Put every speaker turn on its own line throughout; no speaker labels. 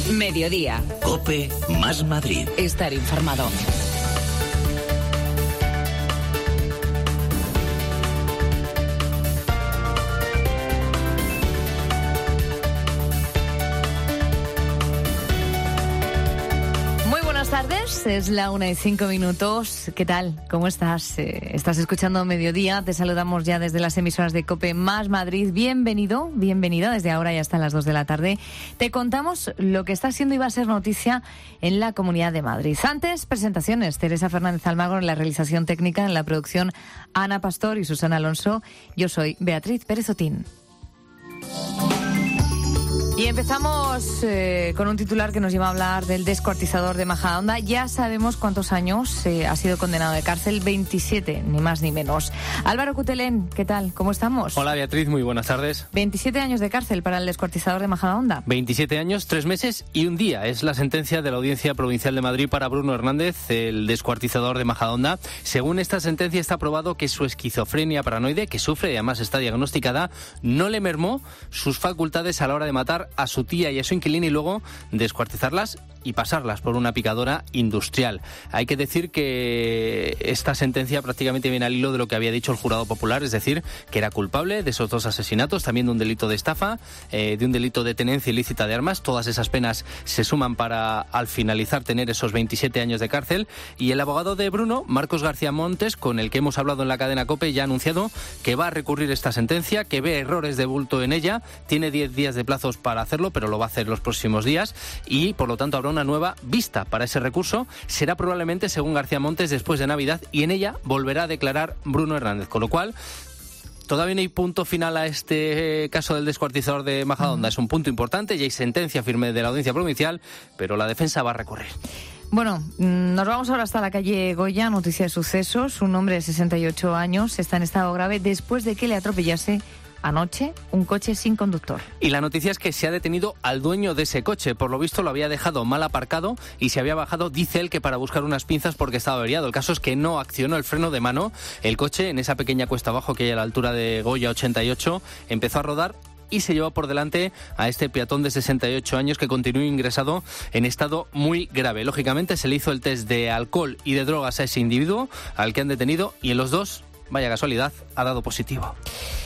Mediodía.
COPE más Madrid.
Estar informado.
Es la 1:05. ¿Qué tal? ¿Cómo estás? Estás escuchando Mediodía. Te saludamos ya desde las emisoras de COPE más Madrid. Bienvenido, bienvenida. Desde ahora ya hasta las 2 de la tarde. Te contamos lo que está siendo y va a ser noticia en la Comunidad de Madrid. Antes, presentaciones. Teresa Fernández Almagro en la realización técnica, en la producción Ana Pastor y Susana Alonso. Yo soy Beatriz Pérez Otín. Y empezamos con un titular que nos lleva a hablar del descuartizador de Majadahonda. Ya sabemos cuántos años ha sido condenado de cárcel, 27, ni más ni menos. Álvaro Cutelén, ¿qué tal? ¿Cómo estamos?
Hola Beatriz, muy buenas tardes.
27 años de cárcel para el descuartizador de Majadahonda.
27 años, 3 meses y un día. Es la sentencia de la Audiencia Provincial de Madrid para Bruno Hernández, el descuartizador de Majadahonda. Según esta sentencia está probado que su esquizofrenia paranoide, que sufre y además está diagnosticada, no le mermó sus facultades a la hora de matar a su tía y a su inquilina y luego descuartizarlas y pasarlas por una picadora industrial. Hay que decir que esta sentencia prácticamente viene al hilo de lo que había dicho el jurado popular, es decir, que era culpable de esos 2 asesinatos, también de un delito de estafa, de un delito de tenencia ilícita de armas. Todas esas penas se suman para, al finalizar, tener esos 27 años de cárcel. Y el abogado de Bruno, Marcos García Montes, con el que hemos hablado en la cadena COPE, ya ha anunciado que va a recurrir esta sentencia, que ve errores de bulto en ella, tiene 10 días de plazos para hacerlo, pero lo va a hacer los próximos días y, por lo tanto, habrá una nueva vista para ese recurso. Será probablemente, según García Montes, después de Navidad y en ella volverá a declarar Bruno Hernández, con lo cual todavía no hay punto final a este caso del descuartizador de Majadahonda. Es un punto importante y hay sentencia firme de la Audiencia Provincial, pero la defensa va a recurrir.
Bueno, nos vamos ahora hasta la calle Goya, noticia de sucesos. Un hombre de 68 años está en estado grave después de que le atropellase anoche un coche sin conductor.
Y la noticia es que se ha detenido al dueño de ese coche. Por lo visto lo había dejado mal aparcado y se había bajado, dice él, que para buscar unas pinzas porque estaba averiado. El caso es que no accionó el freno de mano. El coche, en esa pequeña cuesta abajo que hay a la altura de Goya 88, empezó a rodar y se llevó por delante a este peatón de 68 años que continúa ingresado en estado muy grave. Lógicamente se le hizo el test de alcohol y de drogas a ese individuo al que han detenido y en los dos, vaya casualidad, ha dado positivo.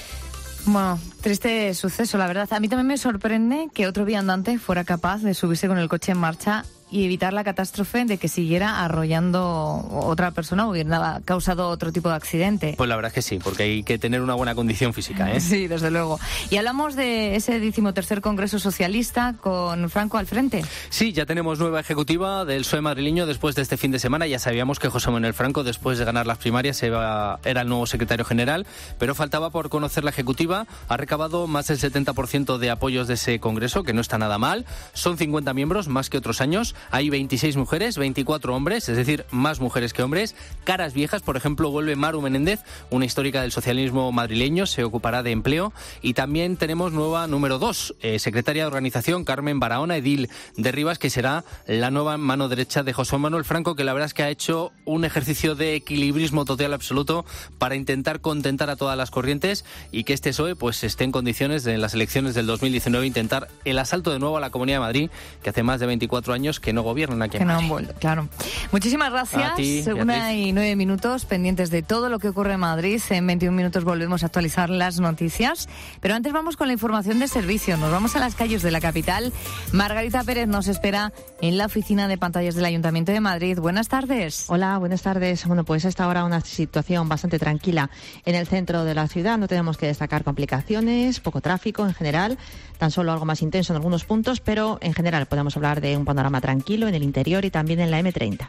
Bueno, triste suceso, la verdad. A mí también me sorprende que otro viandante fuera capaz de subirse con el coche en marcha y evitar la catástrofe de que siguiera arrollando otra persona o hubiera causado otro tipo de accidente.
Pues la verdad es que sí, porque hay que tener una buena condición física, ¿eh?
Sí, desde luego. Y hablamos de ese 13º Congreso Socialista con Franco al frente.
Sí, ya tenemos nueva ejecutiva del PSOE madrileño después de este fin de semana. Ya sabíamos que José Manuel Franco, después de ganar las primarias, era el nuevo secretario general, pero faltaba por conocer la ejecutiva. Ha recabado más del 70% de apoyos de ese Congreso, que no está nada mal. Son 50 miembros, más que otros años. Hay 26 mujeres, 24 hombres, es decir, más mujeres que hombres. Caras viejas, por ejemplo, vuelve Maru Menéndez, una histórica del socialismo madrileño, se ocupará de empleo. Y también tenemos nueva número 2, secretaria de organización, Carmen Barahona, edil de Rivas, que será la nueva mano derecha de José Manuel Franco, que la verdad es que ha hecho un ejercicio de equilibrismo total absoluto para intentar contentar a todas las corrientes y que este PSOE pues esté en condiciones de en las elecciones del 2019 intentar el asalto de nuevo a la Comunidad de Madrid, que hace más de 24 años que no gobiernan aquí en Madrid.
Que no han vuelto, claro. Muchísimas gracias.
A ti,
1:09, pendientes de todo lo que ocurre en Madrid. En 21 minutos volvemos a actualizar las noticias. Pero antes vamos con la información de servicio. Nos vamos a las calles de la capital. Margarita Pérez nos espera en la oficina de pantallas del Ayuntamiento de Madrid. Buenas tardes.
Hola, buenas tardes. Bueno, pues hasta ahora una situación bastante tranquila en el centro de la ciudad. No tenemos que destacar complicaciones, poco tráfico en general, tan solo algo más intenso en algunos puntos, pero en general podemos hablar de un panorama tranquilo en el interior y también en la M30.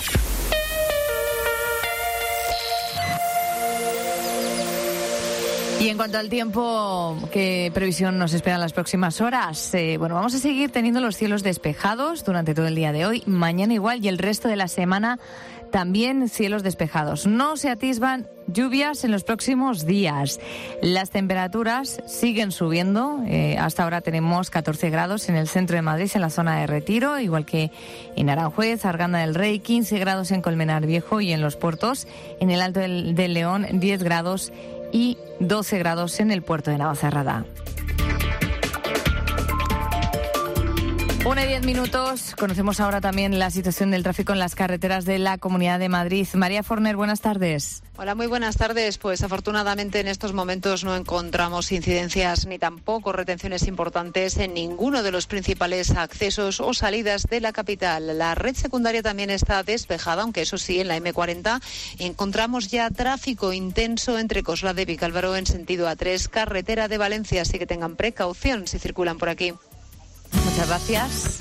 Y en cuanto al tiempo, ¿qué previsión nos espera en las próximas horas? Bueno, vamos a seguir teniendo los cielos despejados durante todo el día de hoy, mañana igual y el resto de la semana también cielos despejados. No se atisban lluvias en los próximos días. Las temperaturas siguen subiendo. Hasta ahora tenemos 14 grados en el centro de Madrid, en la zona de Retiro, igual que en Aranjuez, Arganda del Rey, 15 grados en Colmenar Viejo y en los puertos, en el Alto del León, 10 grados y 12 grados en el puerto de Navacerrada. 1:10. Conocemos ahora también la situación del tráfico en las carreteras de la Comunidad de Madrid. María Forner, buenas tardes.
Hola, muy buenas tardes. Pues afortunadamente en estos momentos no encontramos incidencias ni tampoco retenciones importantes en ninguno de los principales accesos o salidas de la capital. La red secundaria también está despejada, aunque eso sí, en la M40 encontramos ya tráfico intenso entre Coslada y Vicálvaro en sentido A3, carretera de Valencia, así que tengan precaución si circulan por aquí.
Muchas gracias.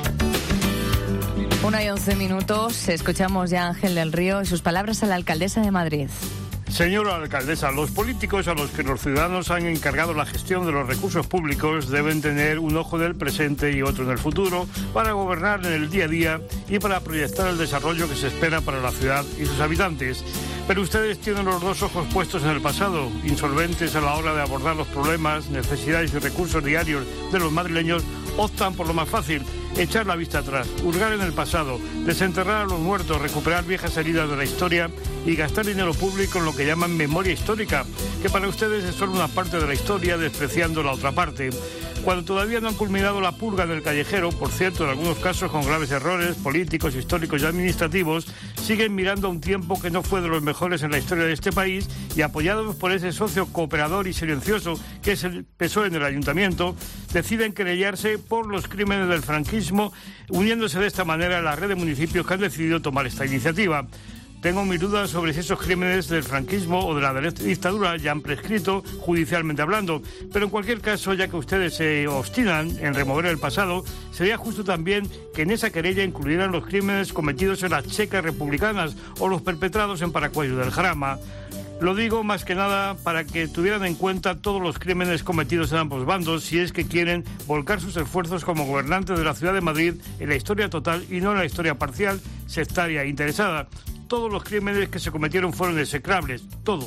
1:11. Escuchamos ya a Ángel del Río y sus palabras a la alcaldesa de Madrid.
Señora alcaldesa, los políticos a los que los ciudadanos han encargado la gestión de los recursos públicos deben tener un ojo en el presente y otro en el futuro para gobernar en el día a día y para proyectar el desarrollo que se espera para la ciudad y sus habitantes. Pero ustedes tienen los dos ojos puestos en el pasado, insolventes a la hora de abordar los problemas, necesidades y recursos diarios de los madrileños. Optan por lo más fácil, echar la vista atrás, hurgar en el pasado, desenterrar a los muertos, recuperar viejas heridas de la historia y gastar dinero público en lo que llaman memoria histórica, que para ustedes es solo una parte de la historia, despreciando la otra parte. Cuando todavía no han culminado la purga del callejero, por cierto, en algunos casos con graves errores políticos, históricos y administrativos, siguen mirando a un tiempo que no fue de los mejores en la historia de este país y apoyados por ese socio cooperador y silencioso que es el PSOE en el ayuntamiento, deciden querellarse por los crímenes del franquismo, uniéndose de esta manera a la red de municipios que han decidido tomar esta iniciativa. Tengo mis dudas sobre si esos crímenes del franquismo o de la dictadura ya han prescrito, judicialmente hablando. Pero en cualquier caso, ya que ustedes se obstinan en remover el pasado, sería justo también que en esa querella incluyeran los crímenes cometidos en las checas republicanas o los perpetrados en Paracuello del Jarama. Lo digo más que nada para que tuvieran en cuenta todos los crímenes cometidos en ambos bandos, si es que quieren volcar sus esfuerzos como gobernantes de la ciudad de Madrid en la historia total y no en la historia parcial, sectaria e interesada. Todos los crímenes que se cometieron fueron execrables, todos.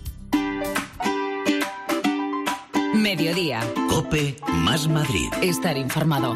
Mediodía. COPE más Madrid. Estar informado.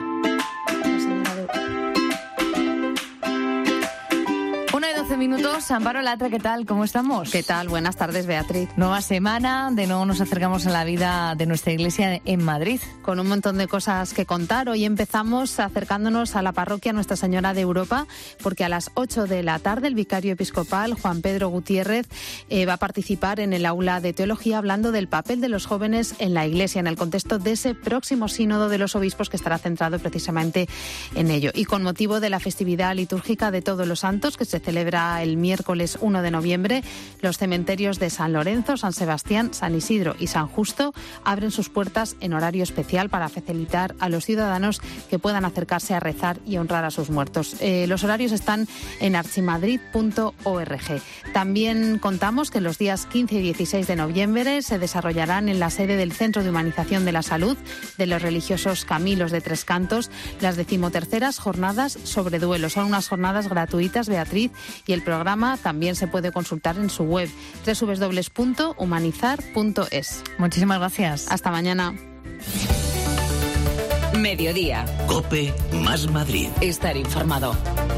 1:12. Amparo Latre, ¿qué tal? ¿Cómo estamos?
¿Qué tal? Buenas tardes, Beatriz.
Nueva semana, de nuevo nos acercamos a la vida de nuestra iglesia en Madrid.
Con un montón de cosas que contar. Hoy empezamos acercándonos a la parroquia Nuestra Señora de Europa, porque a las 8 de la tarde el vicario episcopal Juan Pedro Gutiérrez va a participar en el aula de teología hablando del papel de los jóvenes en la iglesia, en el contexto de ese próximo sínodo de los obispos que estará centrado precisamente en ello. Y con motivo de la festividad litúrgica de Todos los Santos, que se celebra el miércoles 1 de noviembre, los cementerios de San Lorenzo, San Sebastián, San Isidro y San Justo abren sus puertas en horario especial para facilitar a los ciudadanos que puedan acercarse a rezar y honrar a sus muertos. Los horarios están en archimadrid.org. También contamos que los días 15 y 16 de noviembre se desarrollarán en la sede del Centro de Humanización de la Salud de los religiosos Camilos de Tres Cantos las 13ª jornadas sobre duelo. Son unas jornadas gratuitas, Beatriz, y el programa también se puede consultar en su web www.humanizar.es.
Muchísimas gracias.
Hasta mañana.
Mediodía. COPE más Madrid. Estar informado.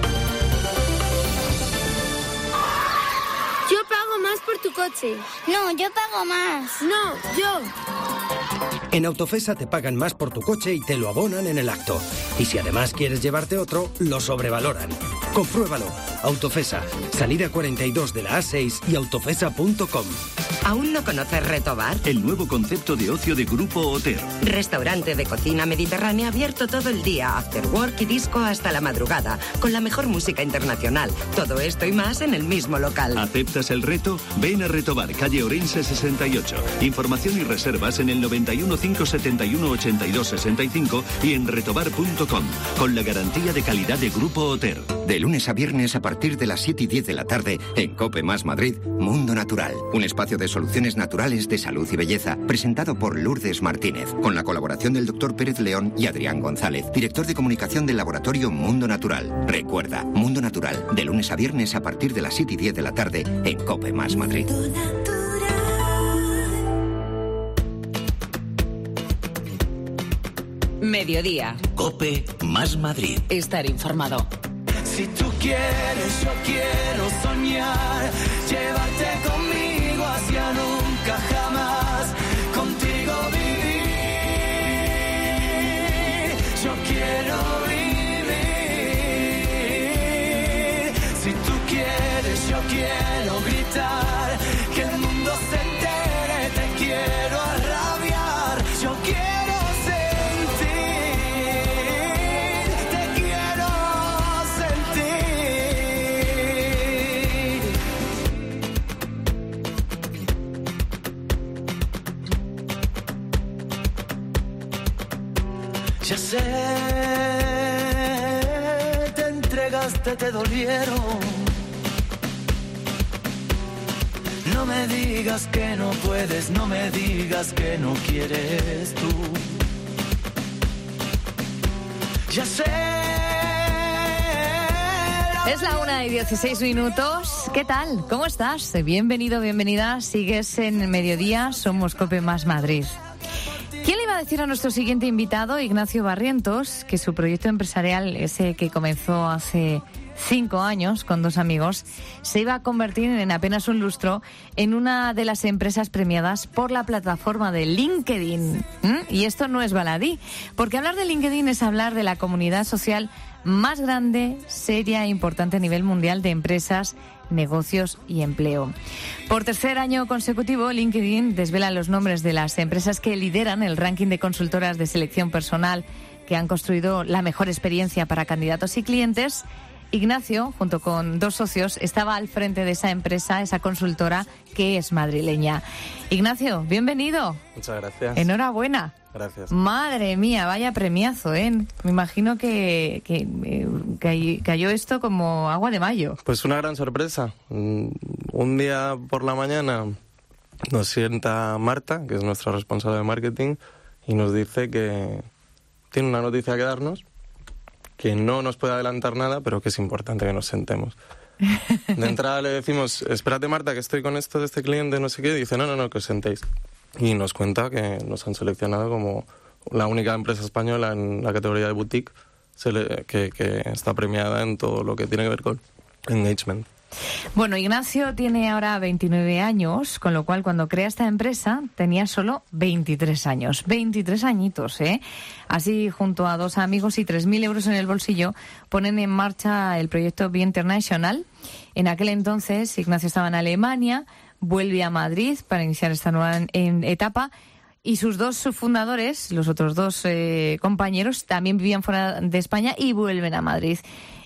Yo pago más por tu coche.
No, yo pago más.
No, yo.
En Autofesa te pagan más por tu coche y te lo abonan en el acto. Y si además quieres llevarte otro, lo sobrevaloran. Compruébalo. Autofesa. Salida 42 de la A6 y autofesa.com.
¿Aún no conoces Retobar?
El nuevo concepto de ocio de Grupo Oter.
Restaurante de cocina mediterránea abierto todo el día, after work y disco hasta la madrugada, con la mejor música internacional. Todo esto y más en el mismo local.
¿Aceptas el reto? Ven a Retobar, calle Orense 68. Información y reservas en el 91 571 82 65 y en retobar.com, con la garantía de calidad de Grupo Oter.
De lunes a viernes a partir de las 7:10 de la tarde, en COPE más Madrid, Mundo Natural. Un espacio de soluciones naturales de salud y belleza, presentado por Lourdes Martínez, con la colaboración del Dr. Pérez León y Adrián González, director de comunicación del laboratorio Mundo Natural. Recuerda, Mundo Natural, de lunes a viernes a partir de las 7:10 de la tarde, en COPE más Madrid.
Mediodía. COPE más Madrid. Estar informado.
Si tú quieres, yo quiero soñar, llevarte conmigo hacia nunca jamás, contigo vivir. Yo quiero vivir. pasaste te dolieron. No me digas que no puedes, no me digas que no quieres tú. Ya sé.
Es la 1:16. ¿Qué tal? ¿Cómo estás? Bienvenido, bienvenida. Sigues en Mediodía, somos COPE Más Madrid. ¿Quién le iba a decir a nuestro siguiente invitado, Ignacio Barrientos, que su proyecto empresarial, ese que comenzó hace 5 años con 2 amigos, se iba a convertir en apenas un lustro en una de las empresas premiadas por la plataforma de LinkedIn? Y esto no es baladí, porque hablar de LinkedIn es hablar de la comunidad social más grande, seria e importante a nivel mundial de empresas, negocios y empleo. Por 3er año consecutivo, LinkedIn desvela los nombres de las empresas que lideran el ranking de consultoras de selección personal que han construido la mejor experiencia para candidatos y clientes. Ignacio, junto con 2 socios, estaba al frente de esa empresa, esa consultora que es madrileña. Ignacio, bienvenido.
Muchas gracias.
Enhorabuena.
Gracias.
Madre mía, vaya premiazo, ¿eh? Me imagino que cayó esto como agua de mayo.
Pues una gran sorpresa. Un día por la mañana nos sienta Marta, que es nuestra responsable de marketing, y nos dice que tiene una noticia que darnos, que no nos puede adelantar nada, pero que es importante que nos sentemos. De entrada le decimos, espérate Marta, que estoy con esto de este cliente, no sé qué, y dice, no, que os sentéis. Y nos cuenta que nos han seleccionado como la única empresa española en la categoría de boutique que está premiada en todo lo que tiene que ver con engagement.
Bueno, Ignacio tiene ahora 29 años, con lo cual cuando crea esta empresa tenía solo 23 años. 23 añitos, ¿eh? Así, junto a 2 amigos y 3.000 euros en el bolsillo, ponen en marcha el proyecto Be International. En aquel entonces, Ignacio estaba en Alemania, vuelve a Madrid para iniciar esta nueva etapa, y sus 2 fundadores, los otros 2 compañeros, también vivían fuera de España y vuelven a Madrid.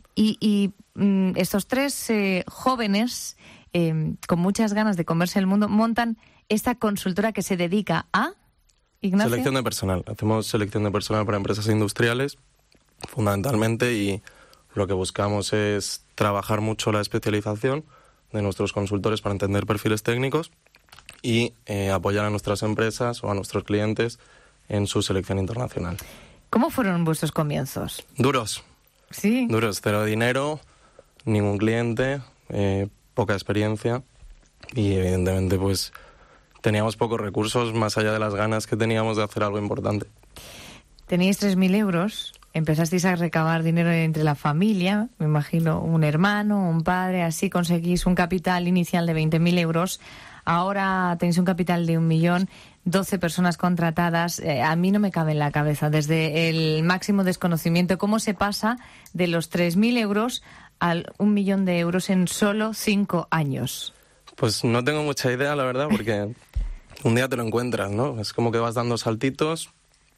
Y estos 3 jóvenes, con muchas ganas de comerse el mundo, montan esta consultora que se dedica a... ¿Ignacio?
Selección de personal. Hacemos selección de personal para empresas industriales, fundamentalmente, y lo que buscamos es trabajar mucho la especialización de nuestros consultores para entender perfiles técnicos y apoyar a nuestras empresas o a nuestros clientes en su selección internacional.
¿Cómo fueron vuestros comienzos?
Duros.
Sí.
Duros, 0 dinero, ningún cliente, poca experiencia y evidentemente pues teníamos pocos recursos más allá de las ganas que teníamos de hacer algo importante.
Teníais 3.000 euros, empezasteis a recabar dinero entre la familia, me imagino un hermano, un padre, así conseguís un capital inicial de 20.000 euros. Ahora tenéis un capital de 1 millón, 12 personas contratadas. A mí no me cabe en la cabeza, desde el máximo desconocimiento, cómo se pasa de los 3.000 euros al 1 millón de euros en solo 5 años.
Pues no tengo mucha idea, la verdad, porque un día te lo encuentras, ¿no? Es como que vas dando saltitos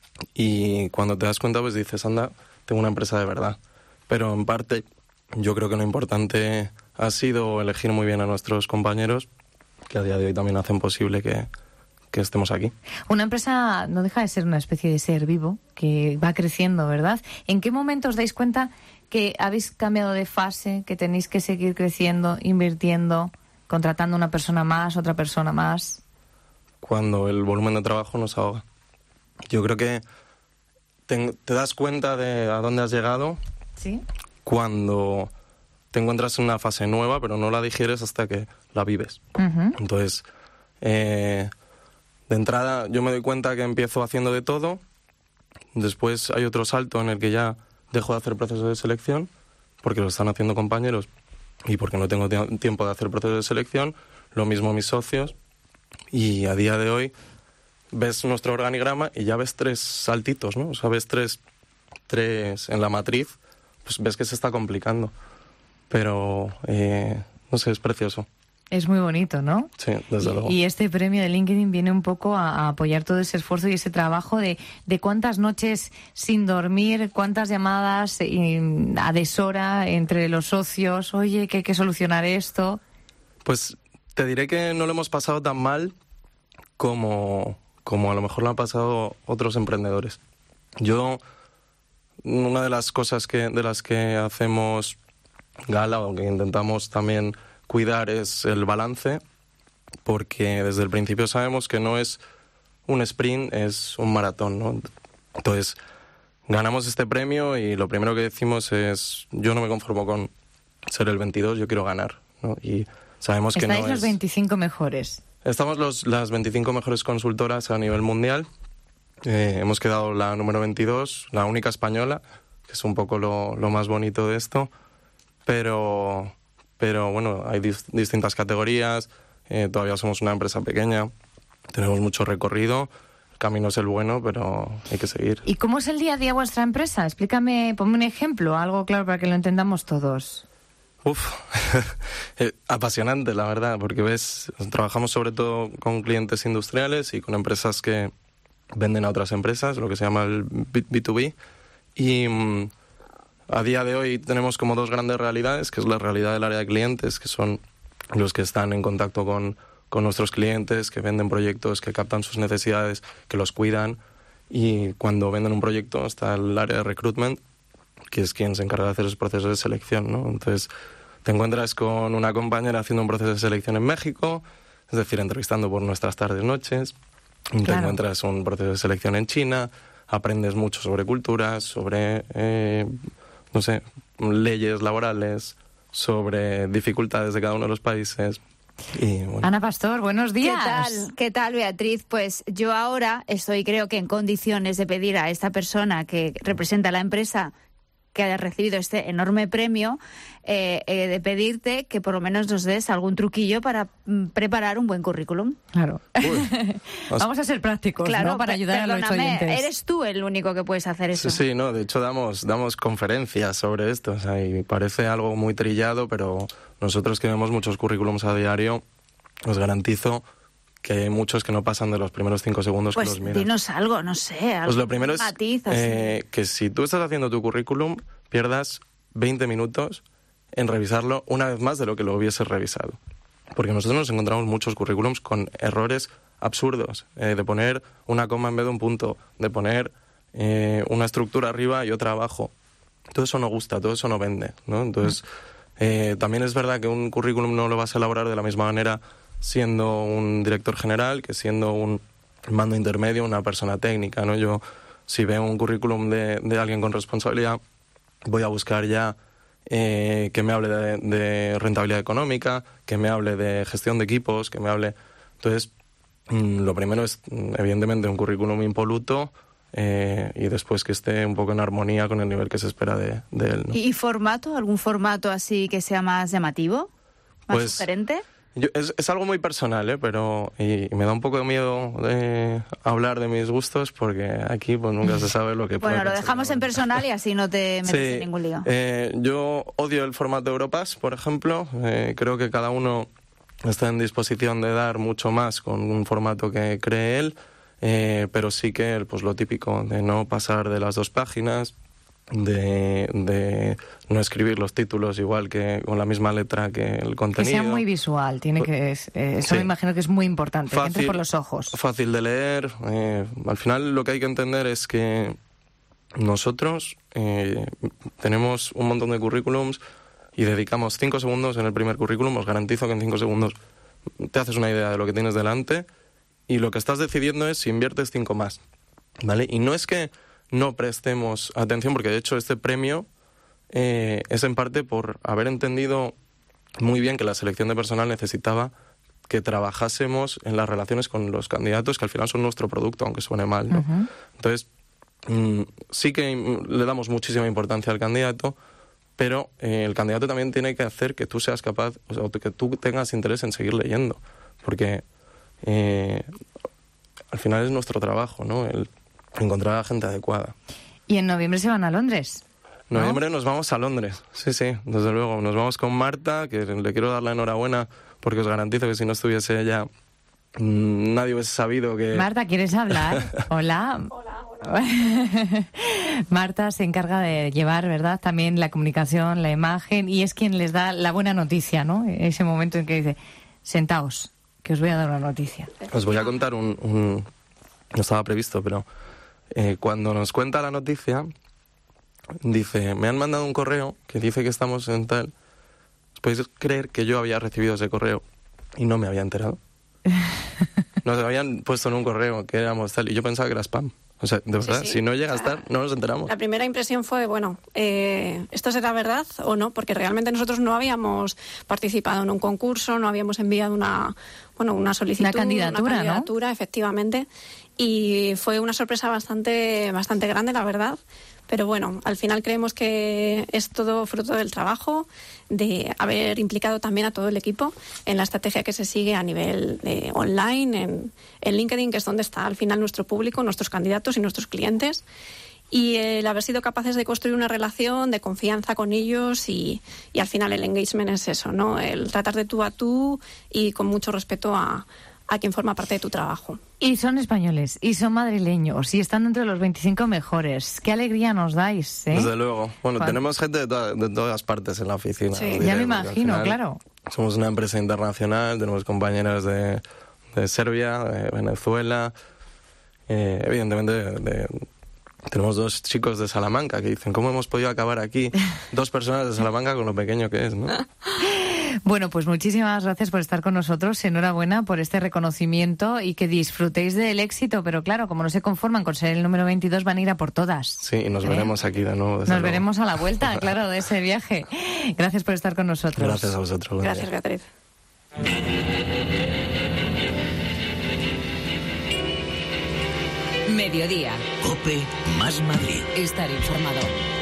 y cuando te das cuenta pues dices, anda, tengo una empresa de verdad. Pero en parte yo creo que lo importante ha sido elegir muy bien a nuestros compañeros, que a día de hoy también hacen posible que estemos aquí.
Una empresa no deja de ser una especie de ser vivo que va creciendo, ¿verdad? ¿En qué momento os dais cuenta que habéis cambiado de fase, que tenéis que seguir creciendo, invirtiendo, contratando una persona más, otra persona más?
Cuando el volumen de trabajo nos ahoga. Yo creo que te das cuenta de a dónde has llegado.
¿Sí?
Cuando te encuentras en una fase nueva, pero no la digieres hasta que la vives.
Uh-huh.
Entonces, de entrada yo me doy cuenta que empiezo haciendo de todo. Después hay otro salto en el que ya dejo de hacer procesos de selección, porque lo están haciendo compañeros y porque no tengo tiempo de hacer procesos de selección. Lo mismo mis socios. Y a día de hoy ves nuestro organigrama y ya ves 3 saltitos, ¿no? O sea, ves tres en la matriz, pues ves que se está complicando. Pero, no sé, es precioso.
Es muy bonito, ¿no?
Sí, desde luego.
Y este premio de LinkedIn viene un poco a apoyar todo ese esfuerzo y ese trabajo de cuántas noches sin dormir, cuántas llamadas a deshora entre los socios, oye, que hay que solucionar esto.
Pues te diré que no lo hemos pasado tan mal como a lo mejor lo han pasado otros emprendedores. Una de las cosas de las que hacemos gala o que intentamos también cuidar es el balance, porque desde el principio sabemos que no es un sprint, es un maratón, ¿no? Entonces, ganamos este premio y lo primero que decimos es, yo no me conformo con ser el 22, yo quiero ganar, ¿no? Y sabemos que no es...
Estáis los 25 mejores.
Estamos las 25 mejores consultoras a nivel mundial. Hemos quedado la número 22, la única española, que es un poco lo más bonito de esto. Pero bueno, hay distintas categorías, todavía somos una empresa pequeña, tenemos mucho recorrido, el camino es el bueno, pero hay que seguir.
¿Y cómo es el día a día de vuestra empresa? Explícame, ponme un ejemplo, algo claro para que lo entendamos todos.
Apasionante, la verdad, porque trabajamos sobre todo con clientes industriales y con empresas que venden a otras empresas, lo que se llama el B2B, y a día de hoy tenemos como dos grandes realidades, que es la realidad del área de clientes, que son los que están en contacto con nuestros clientes, que venden proyectos, que captan sus necesidades, que los cuidan, y cuando venden un proyecto está el área de recruitment, que es quien se encarga de hacer los procesos de selección, ¿no? Entonces, te encuentras con una compañera haciendo un proceso de selección en México, es decir, entrevistando por nuestras tardes, noches. Claro. Te encuentras un proceso de selección en China, aprendes mucho sobre culturas, sobre, leyes laborales, sobre dificultades de cada uno de los países. Y, bueno.
Ana Pastor, buenos días.
¿Qué tal, Beatriz? Pues yo ahora creo que en condiciones de pedir a esta persona que representa a la empresa que haya recibido este enorme premio, de pedirte que por lo menos nos des algún truquillo para preparar un buen currículum.
Claro. Vamos a ser prácticos,
claro,
¿no? Para ayudar a los oyentes.
Eres tú el único que puedes hacer eso.
Sí, no, de hecho damos conferencias sobre esto, o sea, y parece algo muy trillado, pero nosotros que vemos muchos currículums a diario, os garantizo que hay muchos que no pasan de los primeros 5 segundos
pues
que los miran.
Pues dinos algo, no sé.
Pues lo primero es
matiz,
que si tú estás haciendo tu currículum, pierdas 20 minutos en revisarlo una vez más de lo que lo hubieses revisado. Porque nosotros nos encontramos muchos currículums con errores absurdos, de poner una coma en vez de un punto, de poner una estructura arriba y otra abajo. Todo eso no gusta, todo eso no vende, ¿no? Entonces, también es verdad que un currículum no lo vas a elaborar de la misma manera siendo un director general que siendo un mando intermedio, una persona técnica, ¿no? Yo, si veo un currículum de alguien con responsabilidad, voy a buscar ya que me hable de rentabilidad económica, que me hable de gestión de equipos, que me hable... Entonces, lo primero es, evidentemente, un currículum impoluto y después que esté un poco en armonía con el nivel que se espera de él, ¿no?
¿Y formato? ¿Algún formato así que sea más llamativo? ¿Más diferente?
Es algo muy personal, pero y me da un poco de miedo hablar de mis gustos porque aquí pues nunca se sabe lo que puede
Bueno, lo dejamos en personal y así no te metes en ningún lío.
Yo odio el formato Europass, por ejemplo. Creo que cada uno está en disposición de dar mucho más con un formato que cree él, pero sí que pues lo típico de no pasar de las 2 páginas, de no escribir los títulos igual que con la misma letra que el contenido.
Que sea muy visual, eso sí. Me imagino que es muy importante, que entre por los ojos.
Fácil de leer. Al final lo que hay que entender es que nosotros tenemos un montón de currículums y dedicamos 5 segundos en el primer currículum. Os garantizo que en 5 segundos te haces una idea de lo que tienes delante y lo que estás decidiendo es si inviertes 5 más, ¿vale? Y no es que no prestemos atención, porque de hecho este premio es en parte por haber entendido muy bien que la selección de personal necesitaba que trabajásemos en las relaciones con los candidatos, que al final son nuestro producto, aunque suene mal, ¿no? Uh-huh. Entonces, sí que le damos muchísima importancia al candidato, pero el candidato también tiene que hacer que tú seas capaz, o sea, que tú tengas interés en seguir leyendo, porque al final es nuestro trabajo, ¿no? El encontrar a la gente adecuada.
Y en noviembre se van a Londres,
¿no? En noviembre nos vamos a Londres, sí, desde luego. Nos vamos con Marta, que le quiero dar la enhorabuena, porque os garantizo que si no estuviese ella, nadie hubiese sabido que...
Marta, ¿quieres hablar? Hola. Hola. Marta se encarga de llevar, ¿verdad?, también la comunicación, la imagen, y es quien les da la buena noticia, ¿no? Ese momento en que dice, sentaos, que os voy a dar una noticia.
Os voy a contar no estaba previsto, pero cuando nos cuenta la noticia, dice, me han mandado un correo que dice que estamos en tal, ¿Podéis creer que yo había recibido ese correo y no me había enterado? Nos habían puesto en un correo que éramos tal y yo pensaba que era spam. O sea, de verdad, si no llega a estar, no nos enteramos.
La primera impresión fue, ¿esto será verdad o no? Porque realmente nosotros no habíamos participado en un concurso, no habíamos enviado una solicitud.
Una candidatura,
¿no? Efectivamente. Y fue una sorpresa bastante grande, la verdad. Pero bueno, al final creemos que es todo fruto del trabajo, de haber implicado también a todo el equipo en la estrategia que se sigue a nivel online, en LinkedIn, que es donde está al final nuestro público, nuestros candidatos y nuestros clientes. Y el haber sido capaces de construir una relación de confianza con ellos y al final el engagement es eso, ¿no? El tratar de tú a tú y con mucho respeto a quien forma parte de tu trabajo.
Y son españoles, y son madrileños, y están entre los 25 mejores. ¡Qué alegría nos dais!
Desde luego. Bueno, tenemos gente de todas partes en la oficina.
Sí, ya me imagino, claro.
Somos una empresa internacional, tenemos compañeras de Serbia, de Venezuela, evidentemente tenemos 2 chicos de Salamanca que dicen, ¿cómo hemos podido acabar aquí 2 personas de Salamanca con lo pequeño que es, ¿no?
Bueno, pues muchísimas gracias por estar con nosotros. Enhorabuena por este reconocimiento y que disfrutéis del éxito. Pero claro, como no se conforman con ser el número 22, van a ir a por todas.
Sí, y nos veremos aquí de nuevo.
Nos veremos a la vuelta, claro, de ese viaje. Gracias por estar con nosotros.
Gracias a vosotros.
Gracias, Beatriz.
Mediodía. COPE más Madrid. Estar informado.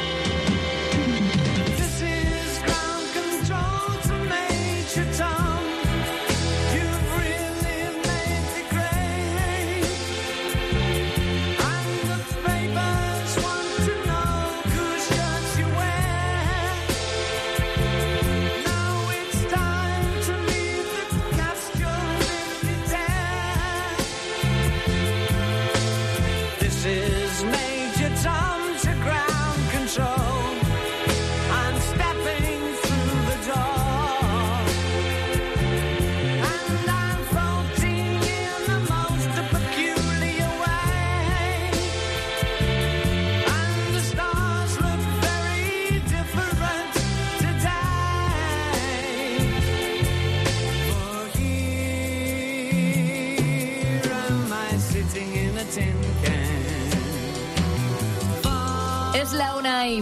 Es la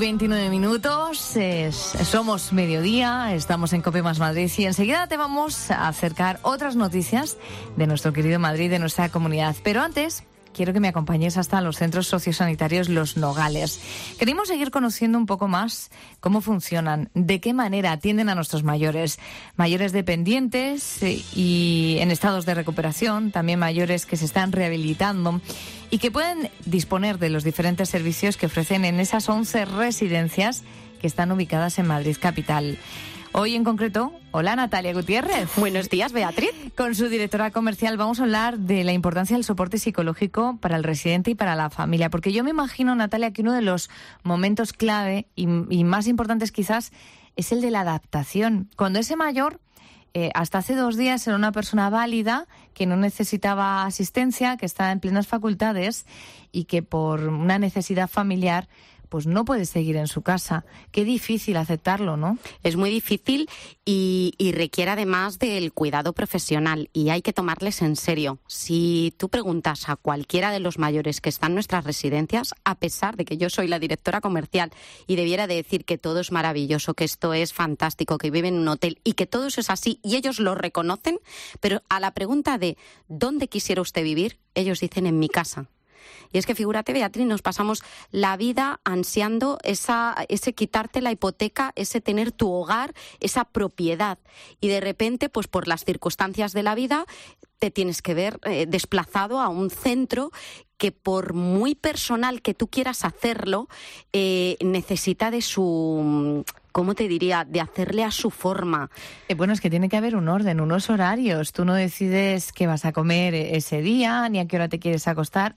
1:29. Somos mediodía, estamos en COPE más Madrid y enseguida te vamos a acercar otras noticias de nuestro querido Madrid, de nuestra comunidad. Pero antes, quiero que me acompañes hasta los centros sociosanitarios Los Nogales. Queremos seguir conociendo un poco más cómo funcionan, de qué manera atienden a nuestros mayores dependientes y en estados de recuperación, también mayores que se están rehabilitando y que pueden disponer de los diferentes servicios que ofrecen en esas 11 residencias que están ubicadas en Madrid capital. Hoy en concreto, hola Natalia Gutiérrez.
Buenos días, Beatriz.
Con su directora comercial vamos a hablar de la importancia del soporte psicológico para el residente y para la familia, porque yo me imagino, Natalia, que uno de los momentos clave y más importantes quizás es el de la adaptación. Cuando ese mayor, hasta hace 2 días, era una persona válida, que no necesitaba asistencia, que estaba en plenas facultades y que por una necesidad familiar pues no puede seguir en su casa. Qué difícil aceptarlo, ¿no?
Es muy difícil y requiere además del cuidado profesional y hay que tomarles en serio. Si tú preguntas a cualquiera de los mayores que están en nuestras residencias, a pesar de que yo soy la directora comercial y debiera de decir que todo es maravilloso, que esto es fantástico, que viven en un hotel y que todo eso es así y ellos lo reconocen, pero a la pregunta de ¿dónde quisiera usted vivir?, ellos dicen en mi casa. Y es que figúrate, Beatriz, nos pasamos la vida ansiando ese quitarte la hipoteca, ese tener tu hogar, esa propiedad. Y de repente, pues por las circunstancias de la vida, te tienes que ver desplazado a un centro que por muy personal que tú quieras hacerlo, necesita de su... ¿Cómo te diría? De hacerle a su forma.
Bueno, es que tiene que haber un orden, unos horarios. Tú no decides qué vas a comer ese día, ni a qué hora te quieres acostar y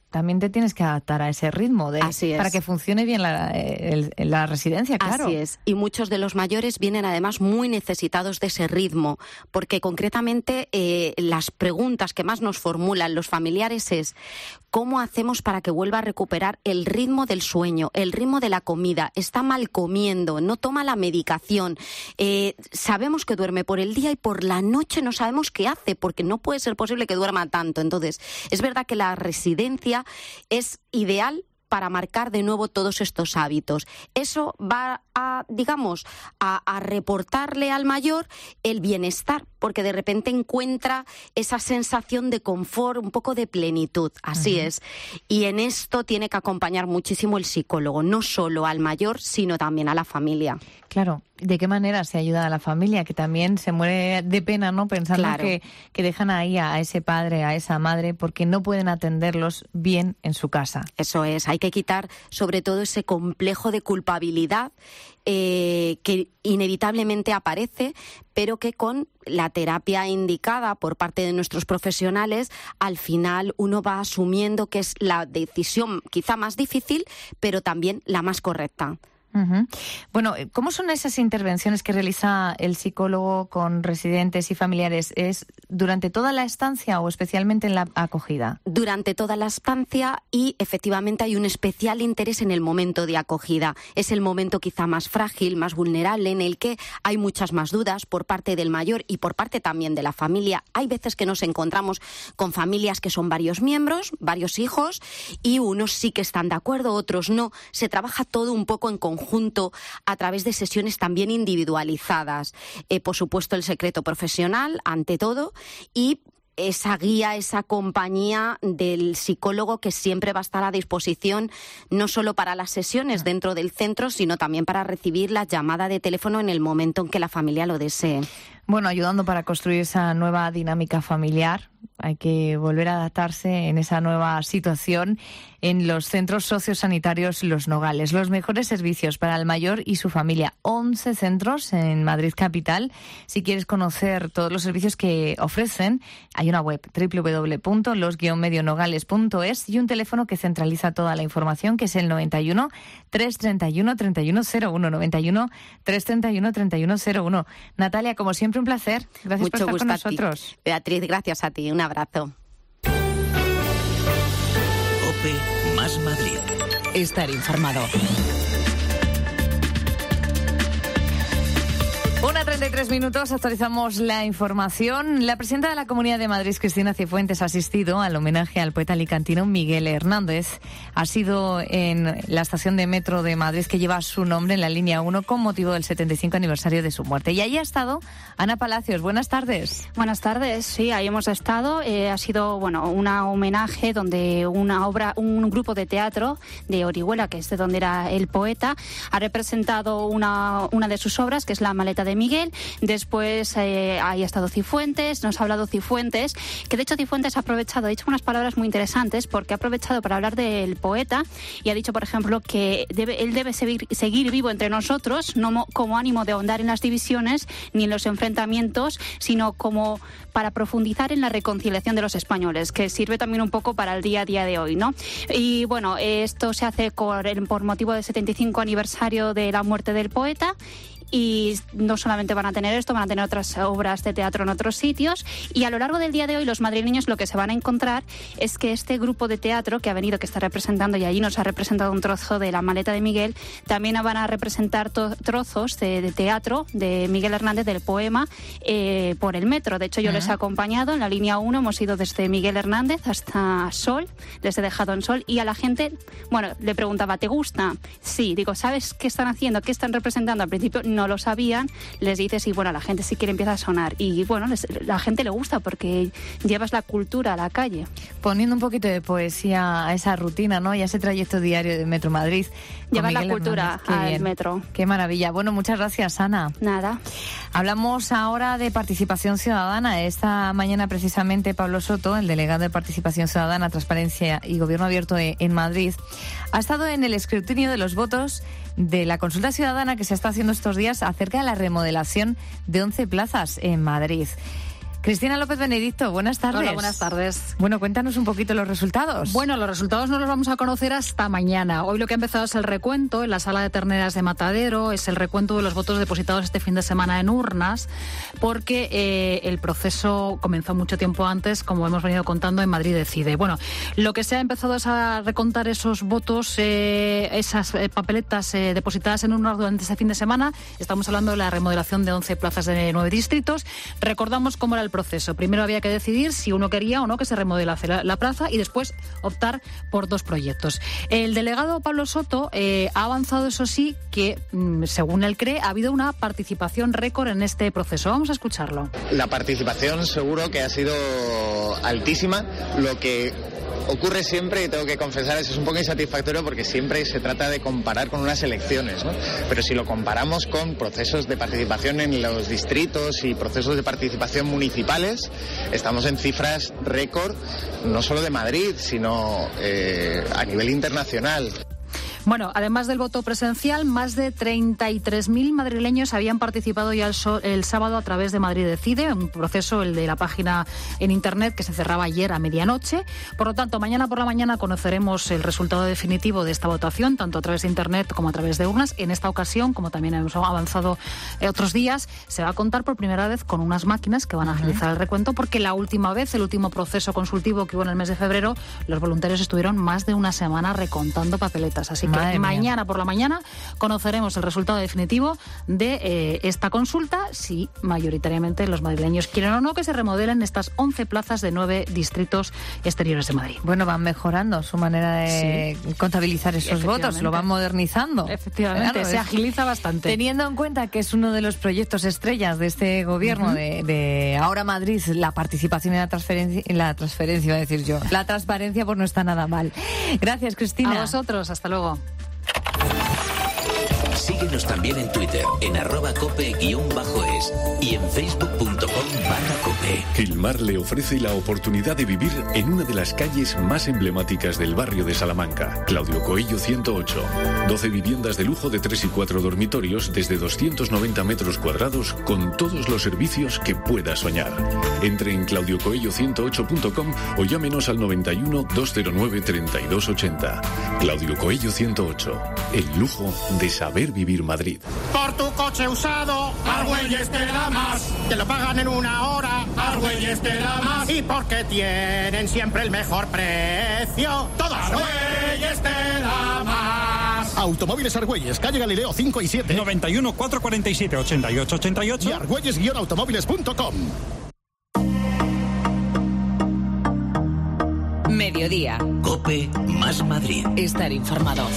también te tienes que adaptar a ese ritmo
Así es.
para que funcione bien la residencia, claro.
Así es. Y muchos de los mayores vienen además muy necesitados de ese ritmo, porque concretamente las preguntas que más nos formulan los familiares es ¿cómo hacemos para que vuelva a recuperar el ritmo del sueño, el ritmo de la comida? Está mal comiendo, no toma la medicación, sabemos que duerme por el día y por la noche no sabemos qué hace, porque no puede ser posible que duerma tanto. Entonces, es verdad que la residencia es ideal para marcar de nuevo todos estos hábitos. Eso va a, digamos, a reportarle al mayor el bienestar, porque de repente encuentra esa sensación de confort, un poco de plenitud. Así es. Y en esto tiene que acompañar muchísimo el psicólogo, no solo al mayor, sino también a la familia.
Claro. ¿De qué manera se ayuda a la familia, que también se muere de pena, ¿no? Pensando
Claro.
que dejan ahí a ese padre, a esa madre, porque no pueden atenderlos bien en su casa?
Eso es, hay que quitar sobre todo ese complejo de culpabilidad que inevitablemente aparece, pero que con la terapia indicada por parte de nuestros profesionales, al final uno va asumiendo que es la decisión quizá más difícil, pero también la más correcta.
Bueno, ¿cómo son esas intervenciones que realiza el psicólogo con residentes y familiares? ¿Es durante toda la estancia o especialmente en la acogida?
Durante toda la estancia, y efectivamente hay un especial interés en el momento de acogida. Es el momento quizá más frágil, más vulnerable, en el que hay muchas más dudas por parte del mayor y por parte también de la familia. Hay veces que nos encontramos con familias que son varios miembros, varios hijos, y unos sí que están de acuerdo, otros no. Se trabaja todo un poco en conjunto a través de sesiones también individualizadas. Por supuesto, el secreto profesional, ante todo, y esa guía, esa compañía del psicólogo que siempre va a estar a disposición, no solo para las sesiones dentro del centro, sino también para recibir la llamada de teléfono en el momento en que la familia lo desee.
Bueno, ayudando para construir esa nueva dinámica familiar. Hay que volver a adaptarse en esa nueva situación en los centros sociosanitarios Los Nogales. Los mejores servicios para el mayor y su familia. 11 centros en Madrid capital. Si quieres conocer todos los servicios que ofrecen, hay una web www.los-medionogales.es y un teléfono que centraliza toda la información, que es el 91 331 3101. 91 331 3101. Natalia, como siempre, un placer. Gracias
Mucho
por estar
gusto
con nosotros.
Beatriz, gracias a ti. Un abrazo.
COPE más Madrid.
Estar informado.
1:33 minutos, actualizamos la información. La presidenta de la Comunidad de Madrid, Cristina Cifuentes, ha asistido al homenaje al poeta alicantino Miguel Hernández. Ha sido en la estación de metro de Madrid que lleva su nombre, en la línea 1, con motivo del 75 aniversario de su muerte. Y ahí ha estado Ana Palacios. Buenas tardes.
Buenas tardes, sí, ahí hemos estado. Ha sido, un homenaje donde un grupo de teatro de Orihuela, que es de donde era el poeta, ha representado una de sus obras, que es La maleta de Miguel. Después ahí ha estado Cifuentes, nos ha hablado Cifuentes, que de hecho Cifuentes ha dicho unas palabras muy interesantes, porque ha aprovechado para hablar del poeta y ha dicho, por ejemplo, que él debe seguir vivo entre nosotros, no como ánimo de ahondar en las divisiones ni en los enfrentamientos, sino como para profundizar en la reconciliación de los españoles, que sirve también un poco para el día a día de hoy, ¿no? Y bueno, esto se hace por motivo del 75 aniversario de la muerte del poeta. Y no solamente van a tener esto, van a tener otras obras de teatro en otros sitios, y a lo largo del día de hoy los madrileños lo que se van a encontrar es que este grupo de teatro que ha venido, que está representando, y allí nos ha representado un trozo de La maleta de Miguel, también van a representar trozos de teatro de Miguel Hernández, del poema, por el metro. De hecho, yo les he acompañado en la línea 1, hemos ido desde Miguel Hernández hasta Sol, les he dejado en Sol, y a la gente, le preguntaba, ¿te gusta? Sí, digo, ¿sabes qué están haciendo? ¿Qué están representando? Al principio no lo sabían, les dices, y la gente sí quiere empieza a sonar, y la gente le gusta porque llevas la cultura a la calle.
Poniendo un poquito de poesía a esa rutina, ¿no? Y a ese trayecto diario de Metro Madrid.
Llevar la cultura al metro.
Qué maravilla. Bueno, muchas gracias, Ana.
Nada.
Hablamos ahora de participación ciudadana. Esta mañana, precisamente, Pablo Soto, el delegado de Participación Ciudadana, Transparencia y Gobierno Abierto en Madrid, ha estado en el escrutinio de los votos de la consulta ciudadana que se está haciendo estos días acerca de la remodelación de 11 plazas en Madrid. Cristina López Benedicto, buenas tardes.
Hola, buenas tardes.
Bueno, cuéntanos un poquito los resultados.
Bueno, los resultados no los vamos a conocer hasta mañana. Hoy lo que ha empezado es el recuento en la Sala de Terneras de Matadero, es el recuento de los votos depositados este fin de semana en urnas, porque el proceso comenzó mucho tiempo antes, como hemos venido contando, en Madrid Decide. Bueno, lo que se ha empezado es a recontar esos votos, esas papeletas depositadas en urnas durante ese fin de semana. Estamos hablando de la remodelación de 11 plazas de 9 distritos. Recordamos cómo era el proceso. Primero había que decidir si uno quería o no que se remodelase la plaza y después optar por 2 proyectos. El delegado Pablo Soto ha avanzado, eso sí, que según él cree, ha habido una participación récord en este proceso. Vamos a escucharlo.
La participación seguro que ha sido altísima. Lo que ocurre siempre, y tengo que confesar, es un poco insatisfactorio porque siempre se trata de comparar con unas elecciones, ¿no? Pero si lo comparamos con procesos de participación en los distritos y procesos de participación municipales, estamos en cifras récord, no solo de Madrid, sino a nivel internacional.
Bueno, además del voto presencial, más de 33.000 madrileños habían participado ya el sábado a través de Madrid Decide, un proceso, el de la página en Internet, que se cerraba ayer a medianoche. Por lo tanto, mañana por la mañana conoceremos el resultado definitivo de esta votación, tanto a través de Internet como a través de urnas. En esta ocasión, como también hemos avanzado otros días, se va a contar por primera vez con unas máquinas que van a agilizar el recuento, porque la última vez, el último proceso consultivo que hubo en el mes de febrero, los voluntarios estuvieron más de una semana recontando papeletas. Así que mañana por la mañana conoceremos el resultado definitivo de esta consulta, si mayoritariamente los madrileños quieren o no que se remodelen estas 11 plazas de 9 distritos exteriores de Madrid.
Bueno, van mejorando su manera de contabilizar esos votos, lo van modernizando.
Efectivamente, claro, se agiliza bastante.
Teniendo en cuenta que es uno de los proyectos estrellas de este gobierno, de ahora Madrid, la participación y la transferencia, iba a decir yo. La transparencia, pues no está nada mal. Gracias, Cristina.
A vosotros, hasta luego.
Síguenos también en Twitter, en @cope_es y en facebook.com/cope.
El mar le ofrece la oportunidad de vivir en una de las calles más emblemáticas del barrio de Salamanca, Claudio Coello 108. 12 viviendas de lujo de 3 y 4 dormitorios desde 290 metros cuadrados con todos los servicios que pueda soñar. Entre en claudiocoello108.com o llámenos al 91 209 3280. Claudio Coello 108. El lujo de saber vivir Madrid.
Por tu coche usado, Argüelles te da más. Te lo pagan en una hora, Argüelles te da más. Y porque tienen siempre el mejor precio, todo Argüelles te da más.
Automóviles Argüelles, calle Galileo 5 y 7.
91 447 88 88.
Y argüelles-automóviles.com.
Mediodía. COPE más Madrid.
Estar informado.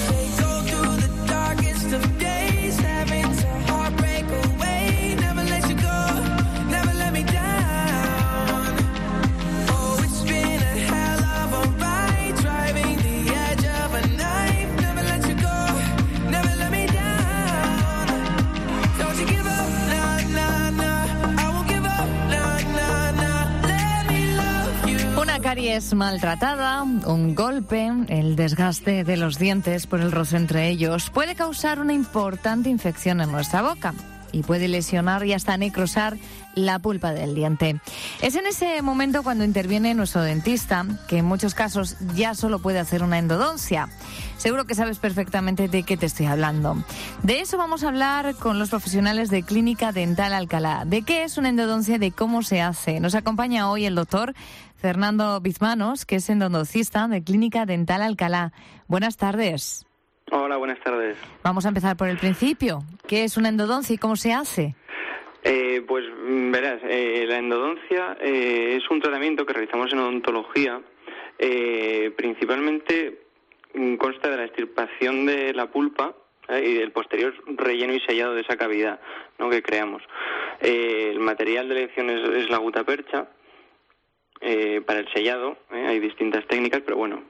Caries maltratada, un golpe, el desgaste de los dientes por el roce entre ellos puede causar una importante infección en nuestra boca y puede lesionar y hasta necrosar la pulpa del diente. Es en ese momento cuando interviene nuestro dentista, que en muchos casos ya solo puede hacer una endodoncia. Seguro que sabes perfectamente de qué te estoy hablando. De eso vamos a hablar con los profesionales de Clínica Dental Alcalá. ¿De qué es una endodoncia y de cómo se hace? Nos acompaña hoy el doctor Fernando Bizmanos, que es endodoncista de Clínica Dental Alcalá. Buenas tardes.
Hola, buenas tardes.
Vamos a empezar por el principio. ¿Qué es una endodoncia y cómo se hace?
Pues verás, la endodoncia es un tratamiento que realizamos en odontología. Principalmente consta de la extirpación de la pulpa y del posterior relleno y sellado de esa cavidad, ¿no?, que creamos. El material de elección es la gutapercha. Para el sellado hay distintas técnicas, pero bueno,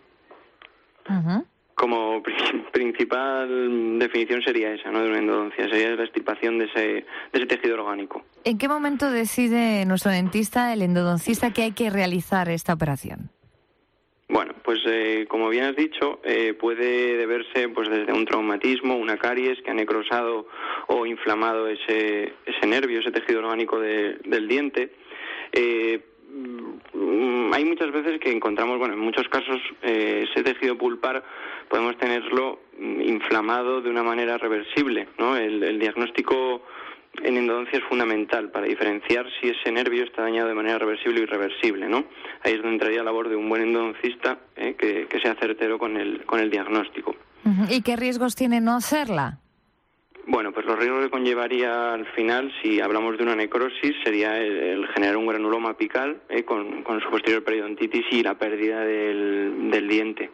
como principal definición sería esa, ¿no?, de una endodoncia, sería la extirpación de ese tejido orgánico.
¿En qué momento decide nuestro dentista, el endodoncista, que hay que realizar esta operación?
Bueno, pues como bien has dicho, puede deberse pues desde un traumatismo, una caries que ha necrosado o inflamado ese nervio, ese tejido orgánico del diente. Hay muchas veces que encontramos, bueno, en muchos casos ese tejido pulpar podemos tenerlo inflamado de una manera reversible, ¿no? El diagnóstico en endodoncia es fundamental para diferenciar si ese nervio está dañado de manera reversible o irreversible, ¿no? Ahí es donde entraría la labor de un buen endodoncista que sea certero con el diagnóstico.
¿Y qué riesgos tiene no hacerla?
Bueno, pues los riesgos que conllevaría al final, si hablamos de una necrosis, sería el generar un granuloma apical con su posterior periodontitis y la pérdida del diente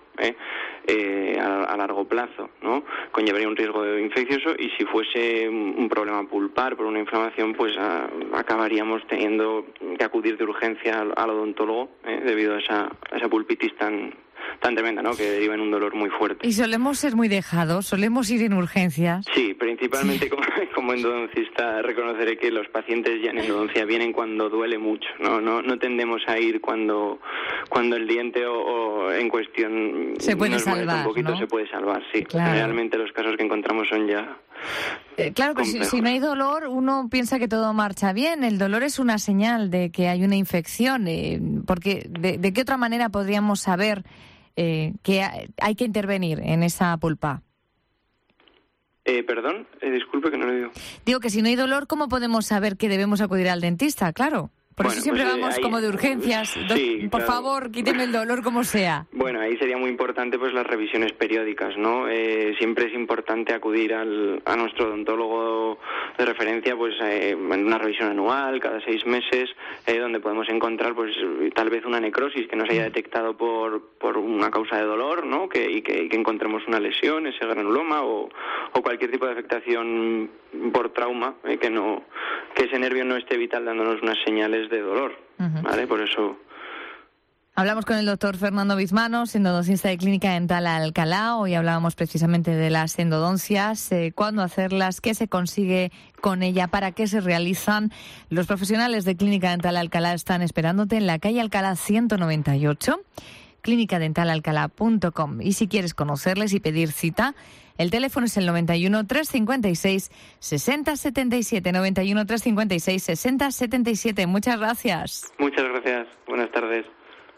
a largo plazo, ¿no? Conllevaría un riesgo infeccioso y si fuese un problema pulpar por una inflamación, pues acabaríamos teniendo que acudir de urgencia al odontólogo debido a esa pulpitis tan tremenda, ¿no? Que deriva en un dolor muy fuerte.
Y solemos ser muy dejados, solemos ir en urgencias.
Sí, principalmente como endodoncista reconoceré que los pacientes ya en endodoncia vienen cuando duele mucho, no tendemos a ir cuando el diente o en cuestión
se puede salvar,
un poquito, ¿no? Se puede salvar, sí.
Claro.
Generalmente los casos que encontramos son ya
claro, pero si no hay dolor, uno piensa que todo marcha bien. El dolor es una señal de que hay una infección, porque ¿de qué otra manera podríamos saber que hay que intervenir en esa pulpa?
Perdón, disculpe que no lo digo.
Digo que si no hay dolor, ¿cómo podemos saber que debemos acudir al dentista? Claro. Por eso siempre vamos como de urgencias.
Sí,
por
claro.
favor, quíteme el dolor como sea.
Bueno, ahí sería muy importante pues las revisiones periódicas, ¿no? Siempre es importante acudir a nuestro odontólogo de referencia pues en una revisión anual, cada 6 meses, donde podemos encontrar pues tal vez una necrosis que no se haya detectado por una causa de dolor, ¿no? Y que encontremos una lesión, ese granuloma o cualquier tipo de afectación por trauma, que ese nervio no esté vital dándonos unas señales de dolor, ¿vale? Por eso.
Hablamos con el doctor Fernando Bizmanos, endodoncista de Clínica Dental Alcalá. Hoy hablábamos precisamente de las endodoncias, cuándo hacerlas, qué se consigue con ella, para qué se realizan. Los profesionales de Clínica Dental Alcalá están esperándote en la calle Alcalá 198, clinicadentalalcalá.com. Y si quieres conocerles y pedir cita, el teléfono es el 91 356 6077, 91 356 6077. Muchas gracias.
Muchas gracias. Buenas tardes.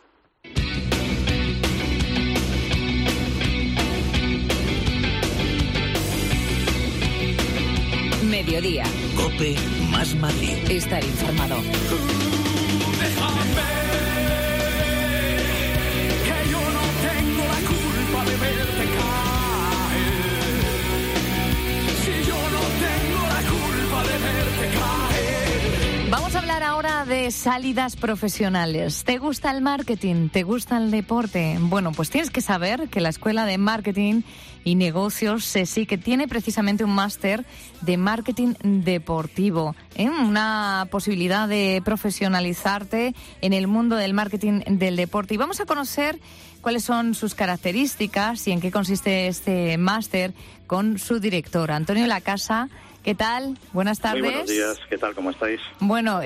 Mediodía. COPE más Madrid. Estar informado.
Que yo no tengo la culpa de verte caer. Si yo no tengo la culpa de verte caer.
Vamos a hablar ahora de salidas profesionales. ¿Te gusta el marketing? ¿Te gusta el deporte? Bueno, pues tienes que saber que la Escuela de Marketing y Negocios sí que tiene precisamente un máster de marketing deportivo, una posibilidad de profesionalizarte en el mundo del marketing del deporte. Y vamos a conocer cuáles son sus características y en qué consiste este máster con su director, Antonio Lacasa. ¿Qué tal? Buenas tardes.
Muy buenos días. ¿Qué tal? ¿Cómo estáis?
Bueno,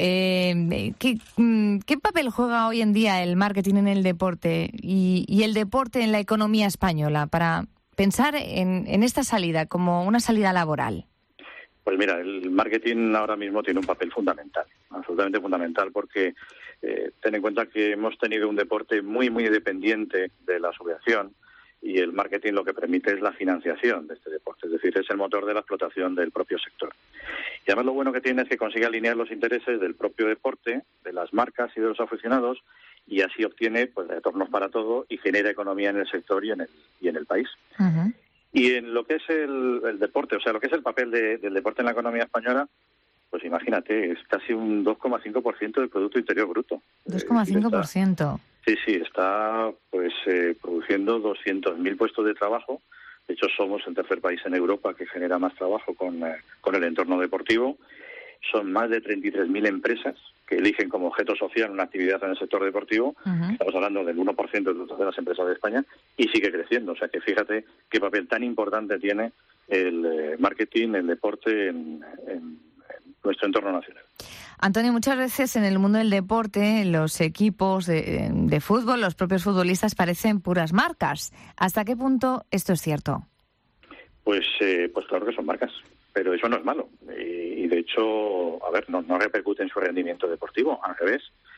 ¿qué papel juega hoy en día el marketing en el deporte y el deporte en la economía española para pensar en esta salida como una salida laboral?
Pues mira, el marketing ahora mismo tiene un papel fundamental, absolutamente fundamental, porque ten en cuenta que hemos tenido un deporte muy, muy dependiente de la asociación. Y el marketing lo que permite es la financiación de este deporte, es decir, es el motor de la explotación del propio sector. Y además lo bueno que tiene es que consigue alinear los intereses del propio deporte, de las marcas y de los aficionados, y así obtiene pues retornos para todo y genera economía en el sector y en el país. Uh-huh. Y en lo que es el deporte, o sea, lo que es el papel del deporte en la economía española, pues imagínate, es casi un 2,5% del Producto Interior Bruto.
2,5%.
Sí, está pues produciendo 200.000 puestos de trabajo. De hecho, somos el tercer país en Europa que genera más trabajo con el entorno deportivo. Son más de 33.000 empresas que eligen como objeto social una actividad en el sector deportivo. Uh-huh. Estamos hablando del 1% de las empresas de España y sigue creciendo. O sea que fíjate qué papel tan importante tiene el marketing, el deporte en nuestro entorno nacional.
Antonio, muchas veces en el mundo del deporte, los equipos de fútbol, los propios futbolistas parecen puras marcas. ¿Hasta qué punto esto es cierto?
Pues claro que son marcas, pero eso no es malo. Y de hecho, a ver, no repercute en su rendimiento deportivo, al revés.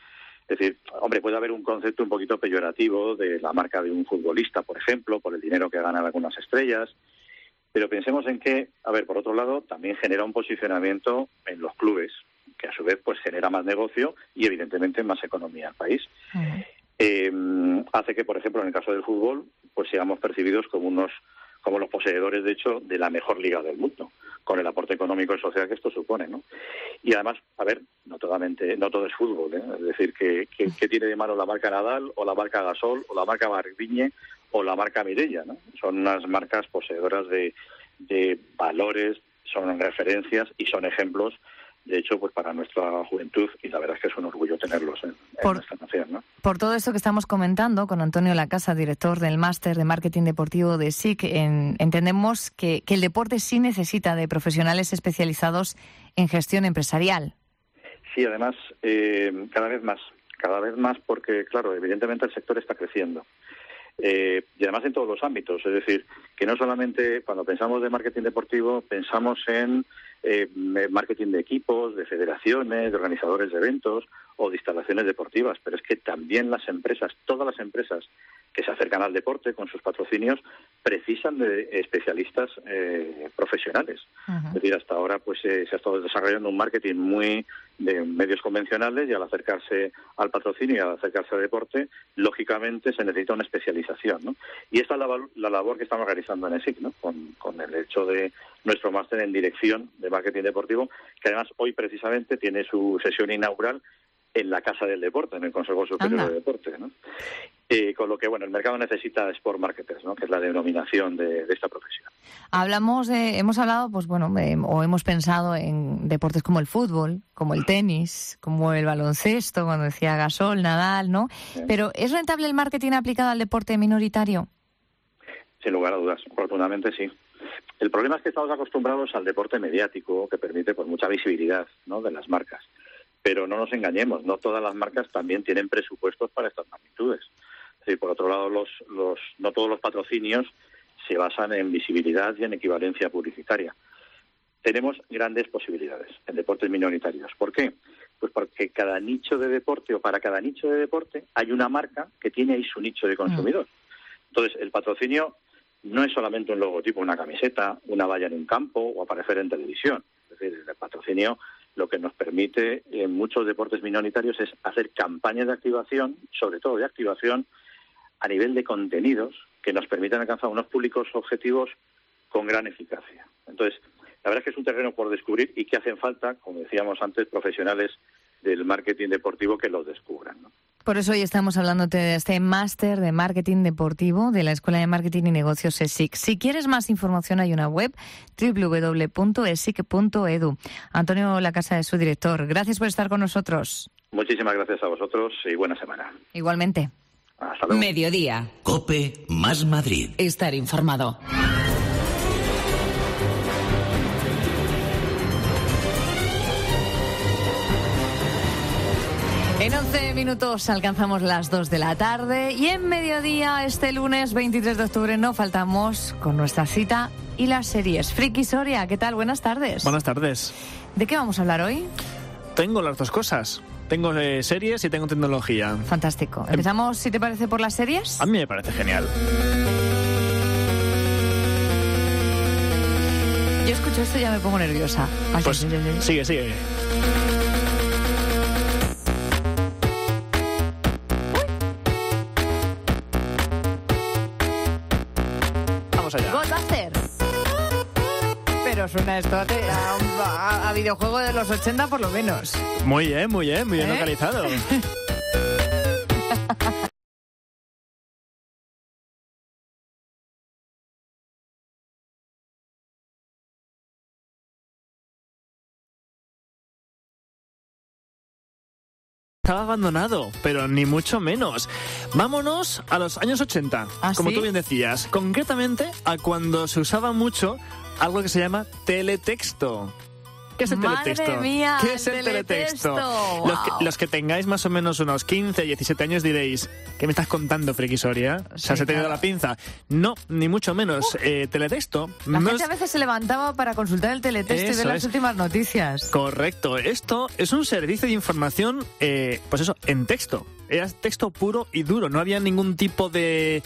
Es decir, hombre, puede haber un concepto un poquito peyorativo de la marca de un futbolista, por ejemplo, por el dinero que ganan algunas estrellas, pero pensemos en que, a ver, por otro lado, también genera un posicionamiento en los clubes, que a su vez pues genera más negocio y evidentemente más economía al país. Hace que, por ejemplo, en el caso del fútbol, pues seamos percibidos como los poseedores, de hecho, de la mejor liga del mundo, con el aporte económico y social que esto supone, ¿no? Y además, a ver, no todo es fútbol, ¿eh? Es decir, que tiene de mano la marca Nadal, o la marca Gasol, o la marca Garbiñe, o la marca Mireia, ¿no? Son unas marcas poseedoras de valores, son referencias y son ejemplos, de hecho, pues para nuestra juventud, y la verdad es que es un orgullo tenerlos en nuestra nación, ¿no?
Por todo esto que estamos comentando con Antonio Lacasa, director del Máster de Marketing Deportivo de SIC, entendemos que el deporte sí necesita de profesionales especializados en gestión empresarial.
Sí, además, cada vez más, porque, claro, evidentemente el sector está creciendo. Y además en todos los ámbitos, es decir, que no solamente cuando pensamos de marketing deportivo pensamos en marketing de equipos, de federaciones, de organizadores de eventos o de instalaciones deportivas, pero es que también las empresas, todas las empresas que se acercan al deporte con sus patrocinios precisan de especialistas profesionales. Uh-huh. Es decir, hasta ahora pues se ha estado desarrollando un marketing muy de medios convencionales, y al acercarse al patrocinio y al acercarse al deporte, lógicamente se necesita una especialización, ¿no? Y esta es la labor que estamos realizando en ESIC, ¿no? Con el hecho de nuestro máster en dirección de marketing deportivo, que además hoy precisamente tiene su sesión inaugural en la Casa del Deporte, en el Consejo Superior de Deporte, ¿no? Con lo que, bueno, el mercado necesita Sport Marketers, ¿no? Que es la denominación de esta profesión.
Hemos hablado, pues bueno, o hemos pensado en deportes como el fútbol, como el tenis, como el baloncesto, cuando decía Gasol, Nadal, ¿no? Bien. Pero ¿es rentable el marketing aplicado al deporte minoritario?
Sin lugar a dudas, afortunadamente sí. El problema es que estamos acostumbrados al deporte mediático, que permite pues mucha visibilidad, ¿no?, de las marcas. Pero no nos engañemos, no todas las marcas también tienen presupuestos para estas magnitudes. Es decir, por otro lado, no todos los patrocinios se basan en visibilidad y en equivalencia publicitaria. Tenemos grandes posibilidades en deportes minoritarios. ¿Por qué? Pues porque cada nicho de deporte, o para cada nicho de deporte, hay una marca que tiene ahí su nicho de consumidor. Entonces, el patrocinio no es solamente un logotipo, una camiseta, una valla en un campo o aparecer en televisión. Es decir, el patrocinio lo que nos permite en muchos deportes minoritarios es hacer campañas de activación, sobre todo de activación, a nivel de contenidos que nos permitan alcanzar unos públicos objetivos con gran eficacia. Entonces, la verdad es que es un terreno por descubrir y que hacen falta, como decíamos antes, profesionales del marketing deportivo que los descubran, ¿no?
Por eso hoy estamos hablándote de este máster de marketing deportivo de la Escuela de Marketing y Negocios ESIC. Si quieres más información, hay una web, www.esic.edu. Antonio Lacasa es su director. Gracias por estar con nosotros.
Muchísimas gracias a vosotros y buena semana.
Igualmente.
Hasta luego.
Mediodía. COPE más Madrid.
Estar informado.
En 11 minutos alcanzamos las 2 de la tarde y en mediodía, este lunes 23 de octubre, no faltamos con nuestra cita y las series. Friki Soria, ¿qué tal? Buenas tardes.
Buenas tardes.
¿De qué vamos a hablar hoy?
Tengo las dos cosas. Tengo series y tengo tecnología.
Fantástico. ¿Empezamos, si te parece, por las series?
A mí me parece genial.
Yo escucho esto y ya me pongo nerviosa.
Pues sigue.
Ghostbusters. Pero suena esto a videojuego de los 80 por lo menos.
Muy bien localizado. Estaba abandonado, pero ni mucho menos. Vámonos a los años 80, como tú bien decías. Concretamente a cuando se usaba mucho algo que se llama teletexto. ¿Qué es el teletexto?
¡Madre mía!
¿Qué es el teletexto?
Wow.
Los que tengáis más o menos unos 15, 17 años diréis, ¿qué me estás contando, Friki Soria? O sea, ¿se te ha ido la pinza? No, ni mucho menos. Teletexto...
La gente a veces se levantaba para consultar el teletexto y ver las últimas noticias.
Correcto. Esto es un servicio de información, pues eso, en texto. Era texto puro y duro, no había ningún tipo de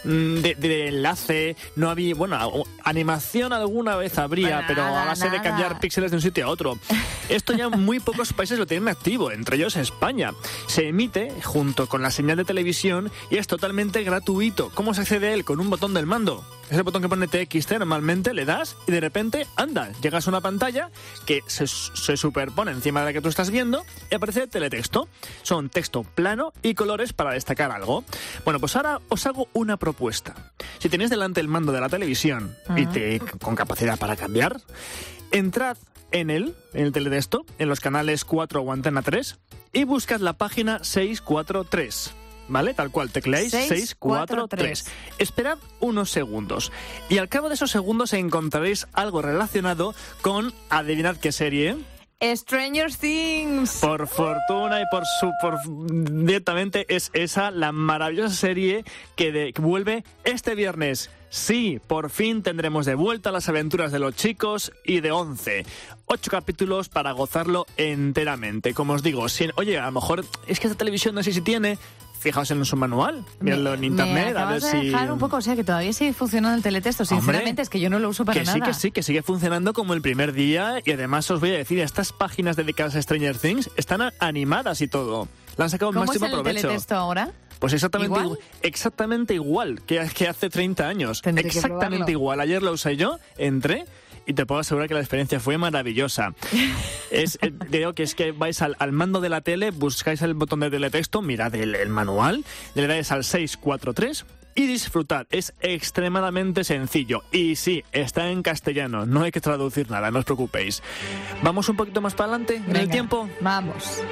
enlace, no había, bueno, animación alguna vez habría, pero a base de cambiar píxeles de un sitio a otro. Esto ya muy pocos países lo tienen activo, entre ellos España. Se emite junto con la señal de televisión y es totalmente gratuito. ¿Cómo se accede a él? Con un botón del mando. Es el botón que pone TXT, normalmente le das y de repente, anda, llegas a una pantalla que se superpone encima de la que tú estás viendo y aparece el teletexto. Son texto plano y colores para destacar algo. Bueno, pues ahora os hago una propuesta. Si tenéis delante el mando de la televisión y con capacidad para cambiar, entrad en el teletexto, en los canales 4 o Antena 3 y buscad la página 643. ¿Vale? Tal cual, tecleáis 643. Esperad unos segundos y al cabo de esos segundos encontraréis algo relacionado con, adivinad qué serie.
Stranger Things.
Por fortuna y por directamente es esa la maravillosa serie que vuelve este viernes. Sí, por fin tendremos de vuelta las aventuras de los chicos y de 11. 8 capítulos para gozarlo enteramente. Como os digo, oye, a lo mejor es que esta televisión no sé si tiene... Fijaos en su manual, miradlo en internet, a ver si...
Me dejar un poco, o sea, que todavía sigue funcionando el teletexto. Sinceramente, hombre, es que yo no lo uso para nada.
Que sigue funcionando como el primer día. Y además os voy a decir, estas páginas dedicadas a Stranger Things están animadas y todo. Le han sacado el máximo provecho.
¿Cómo es el teletexto ahora?
Pues exactamente igual que hace 30 años.
Tendré
exactamente igual. Ayer lo usé yo, entré... Y te puedo asegurar que la experiencia fue maravillosa. Digo que es que vais al mando de la tele, buscáis el botón de teletexto, mirad el manual, le dais al 643 y disfrutad. Es extremadamente sencillo. Y sí, está en castellano, no hay que traducir nada, no os preocupéis. ¿Vamos un poquito más para adelante en el tiempo?
Vamos.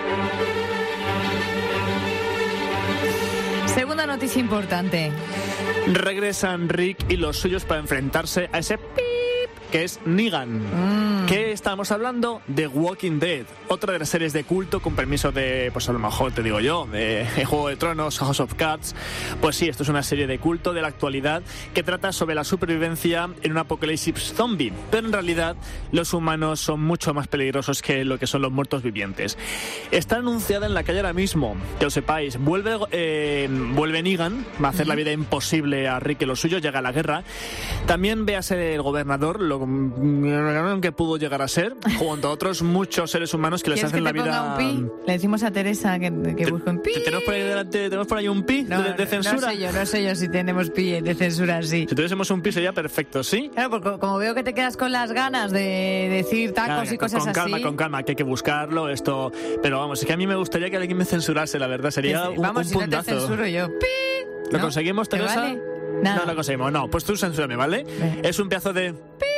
Segunda noticia importante.
Regresan Rick y los suyos para enfrentarse a ese que es Negan. ¿Qué estamos hablando? De Walking Dead, otra de las series de culto, con permiso de, pues a lo mejor te digo yo, de Juego de Tronos, House of Cards. Pues sí, esto es una serie de culto de la actualidad que trata sobre la supervivencia en un apocalipsis zombie, pero en realidad los humanos son mucho más peligrosos que lo que son los muertos vivientes. Está anunciada en la calle ahora mismo, que lo sepáis. Vuelve Negan, va a hacer la vida imposible a Rick y los suyos, llega la guerra. También véase el gobernador, lo que pudo llegar a ser, junto a otros muchos seres humanos que les hacen la vida...
Un pi? Le decimos a Teresa que busque un pi.
¿Tenemos por ahí delante, tenemos por ahí un pi de censura?
No sé yo si tenemos pi de censura, sí.
Si tuviésemos un pi sería perfecto, ¿sí?
Claro, porque como veo que te quedas con las ganas de decir tacos y cosas así...
Con calma, que hay que buscarlo, esto... Pero vamos, es que a mí me gustaría que alguien me censurase, la verdad, sería un puntazo.
Si no te censuro yo, pi.
¿Lo conseguimos, Teresa?
¿Vale? Nada.
No lo conseguimos, no. Pues tú censúrame, ¿vale? Es un pedazo de...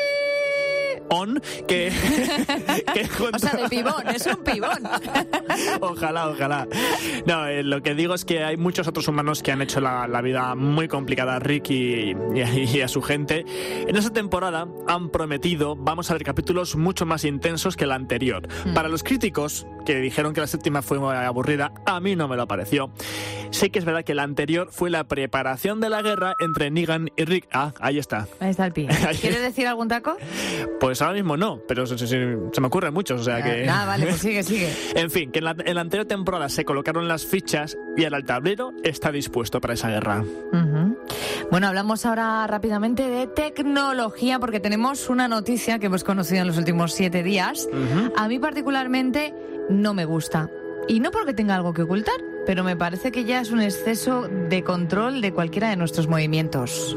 que
o sea, de pibón, es un pibón.
Ojalá. No, lo que digo es que hay muchos otros humanos que han hecho la vida muy complicada a Rick y a su gente. En esta temporada han prometido, vamos a ver capítulos mucho más intensos que la anterior. Para los críticos, que dijeron que la séptima fue muy aburrida, a mí no me lo pareció. Sí que es verdad que la anterior fue la preparación de la guerra entre Negan y Rick. Ahí está.
Ahí está el pie. ¿Quieres decir algún taco?
Pues ahora mismo no, pero se me ocurren muchos, o sea que...
Vale, pues sigue.
En fin, que en la anterior temporada se colocaron las fichas y el tablero está dispuesto para esa guerra.
Bueno, hablamos ahora rápidamente de tecnología, porque tenemos una noticia que hemos conocido en los últimos 7 días. A mí particularmente no me gusta. Y no porque tenga algo que ocultar, pero me parece que ya es un exceso de control de cualquiera de nuestros movimientos.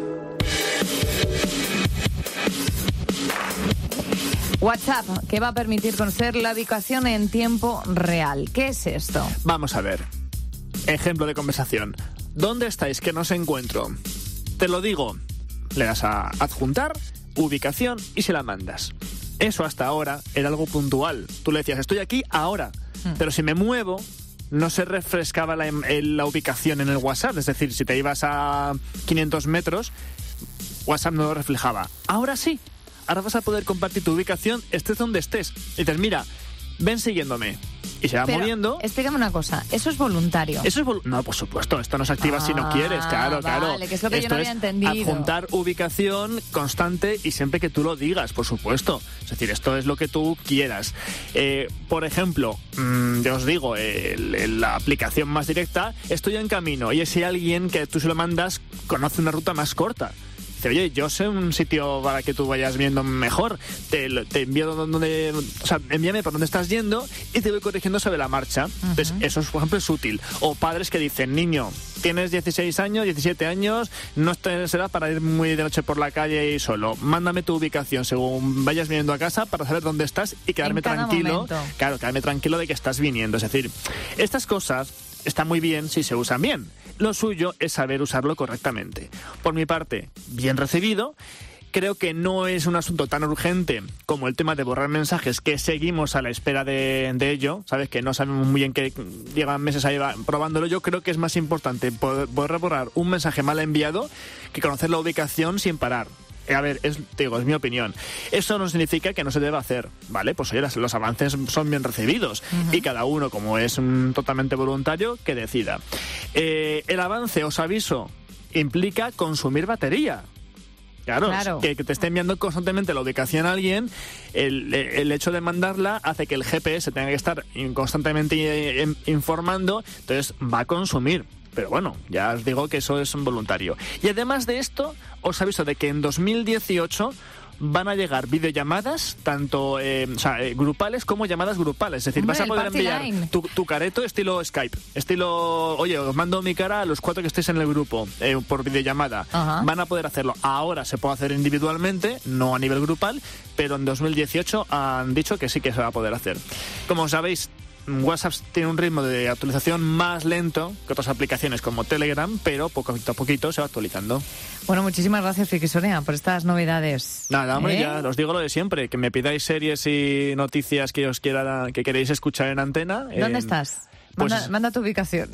WhatsApp, que va a permitir conocer la ubicación en tiempo real. ¿Qué es esto?
Vamos a ver. Ejemplo de conversación. ¿Dónde estáis? Que no os encuentro. Te lo digo. Le das a adjuntar, ubicación y se la mandas. Eso hasta ahora era algo puntual. Tú le decías, estoy aquí ahora. Pero si me muevo, no se refrescaba la ubicación en el WhatsApp. Es decir, si te ibas a 500 metros, WhatsApp no lo reflejaba. Ahora sí. ahora vas a poder compartir tu ubicación, estés donde estés. Y dices, mira, ven siguiéndome. Y se va moviendo.
Explícame una cosa, ¿eso es voluntario?
Eso es no, por supuesto, esto no se activa si no quieres, claro.
Vale, que es lo que
esto
yo no había entendido.
Adjuntar ubicación constante y siempre que tú lo digas, por supuesto. Es decir, esto es lo que tú quieras. Por ejemplo, ya os digo, la aplicación más directa, estoy en camino y si alguien que tú se lo mandas conoce una ruta más corta. Dice, oye, yo sé un sitio para que tú vayas viendo mejor, te envío donde, o sea, envíame por dónde estás yendo y te voy corrigiendo sobre la marcha. Entonces, eso, por ejemplo, es útil. O padres que dicen, niño, tienes 16 años, 17 años, no será para ir muy de noche por la calle y solo. Mándame tu ubicación según vayas viniendo a casa para saber dónde estás y quedarme tranquilo. Momento. Claro, quedarme tranquilo de que estás viniendo. Es decir, estas cosas están muy bien si se usan bien. Lo suyo es saber usarlo correctamente. Por mi parte, bien recibido. Creo que no es un asunto tan urgente como el tema de borrar mensajes, que seguimos a la espera de ello. Sabes que no sabemos muy bien, que llevan meses ahí probándolo. Yo creo que es más importante poder borrar un mensaje mal enviado que conocer la ubicación sin parar. A ver, es mi opinión. Eso no significa que no se deba hacer, ¿vale? Pues oye, los avances son bien recibidos y cada uno, como es totalmente voluntario, que decida. El avance, os aviso, implica consumir batería. Claro. Que te esté enviando constantemente la ubicación a alguien, el hecho de mandarla hace que el GPS tenga que estar constantemente informando, entonces va a consumir. Pero bueno, ya os digo que eso es voluntario. Y además de esto, os aviso de que en 2018 van a llegar videollamadas, tanto grupales como llamadas grupales. Es decir, vas a poder enviar tu careto estilo Skype. Estilo, oye, os mando mi cara a los 4 que estéis en el grupo por videollamada. Van a poder hacerlo. Ahora se puede hacer individualmente, no a nivel grupal, pero en 2018 han dicho que sí que se va a poder hacer. Como sabéis, WhatsApp tiene un ritmo de actualización más lento que otras aplicaciones como Telegram, pero poquito a poquito se va actualizando.
Bueno, muchísimas gracias, Friki Soria, por estas novedades.
Nada, hombre, ya os digo lo de siempre, que me pidáis series y noticias que queréis escuchar en antena.
¿Dónde estás? Manda tu ubicación.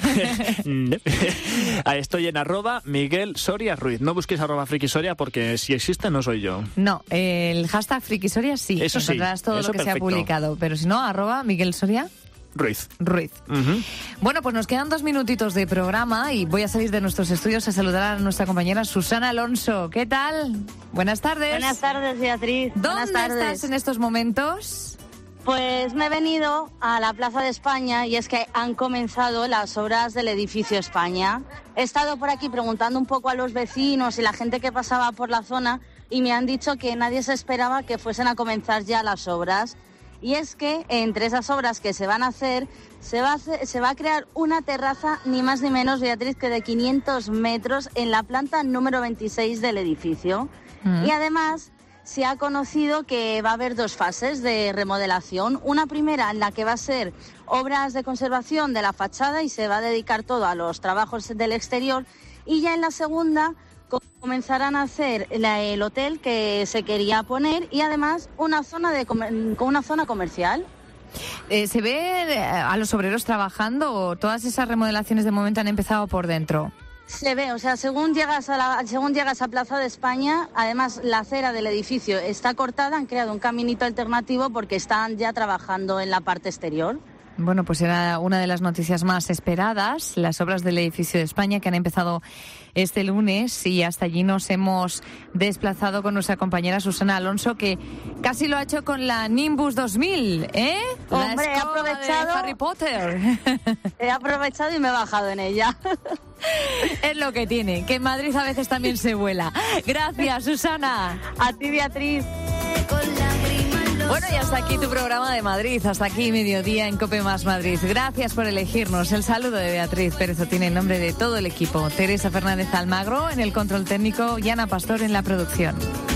Estoy en @Miguel Soria Ruiz. No busquéis @Frikisoria porque si existe no soy yo.
No, el hashtag Frikisoria sí.
Eso sí.
Encontrarás todo
eso
lo que
perfecto.
se ha publicado. Pero si no, @Miguel Soria
Ruiz.
Bueno, pues nos quedan 2 minutitos de programa y voy a salir de nuestros estudios a saludar a nuestra compañera Susana Alonso. ¿Qué tal? Buenas tardes.
Buenas tardes, Beatriz.
¿Dónde estás en estos momentos?
Pues me he venido a la Plaza de España y es que han comenzado las obras del edificio España. He estado por aquí preguntando un poco a los vecinos y la gente que pasaba por la zona y me han dicho que nadie se esperaba que fuesen a comenzar ya las obras. Y es que entre esas obras que se van a hacer, se va a crear una terraza ni más ni menos, Beatriz, que de 500 metros en la planta número 26 del edificio. Y además se ha conocido que va a haber 2 fases de remodelación. Una primera en la que va a ser obras de conservación de la fachada y se va a dedicar todo a los trabajos del exterior. Y ya en la segunda comenzarán a hacer el hotel que se quería poner y además una zona comercial.
¿Se ve a los obreros trabajando o todas esas remodelaciones de momento han empezado por dentro?
Se ve, o sea, según llegas a Plaza de España, además la acera del edificio está cortada, han creado un caminito alternativo porque están ya trabajando en la parte exterior.
Bueno, pues era una de las noticias más esperadas, las obras del edificio de España que han empezado este lunes y hasta allí nos hemos desplazado con nuestra compañera Susana Alonso, que casi lo ha hecho con la Nimbus 2000, ¿eh?
Hombre,
he aprovechado de Harry Potter.
He aprovechado y me he bajado en ella.
Es lo que tiene, que en Madrid a veces también se vuela. Gracias, Susana.
A ti, Beatriz.
Bueno, y hasta aquí tu programa de Madrid, hasta aquí Mediodía en COPE Más Madrid. Gracias por elegirnos. El saludo de Beatriz Pérez Otín en nombre de todo el equipo. Teresa Fernández Almagro en el control técnico y Ana Pastor en la producción.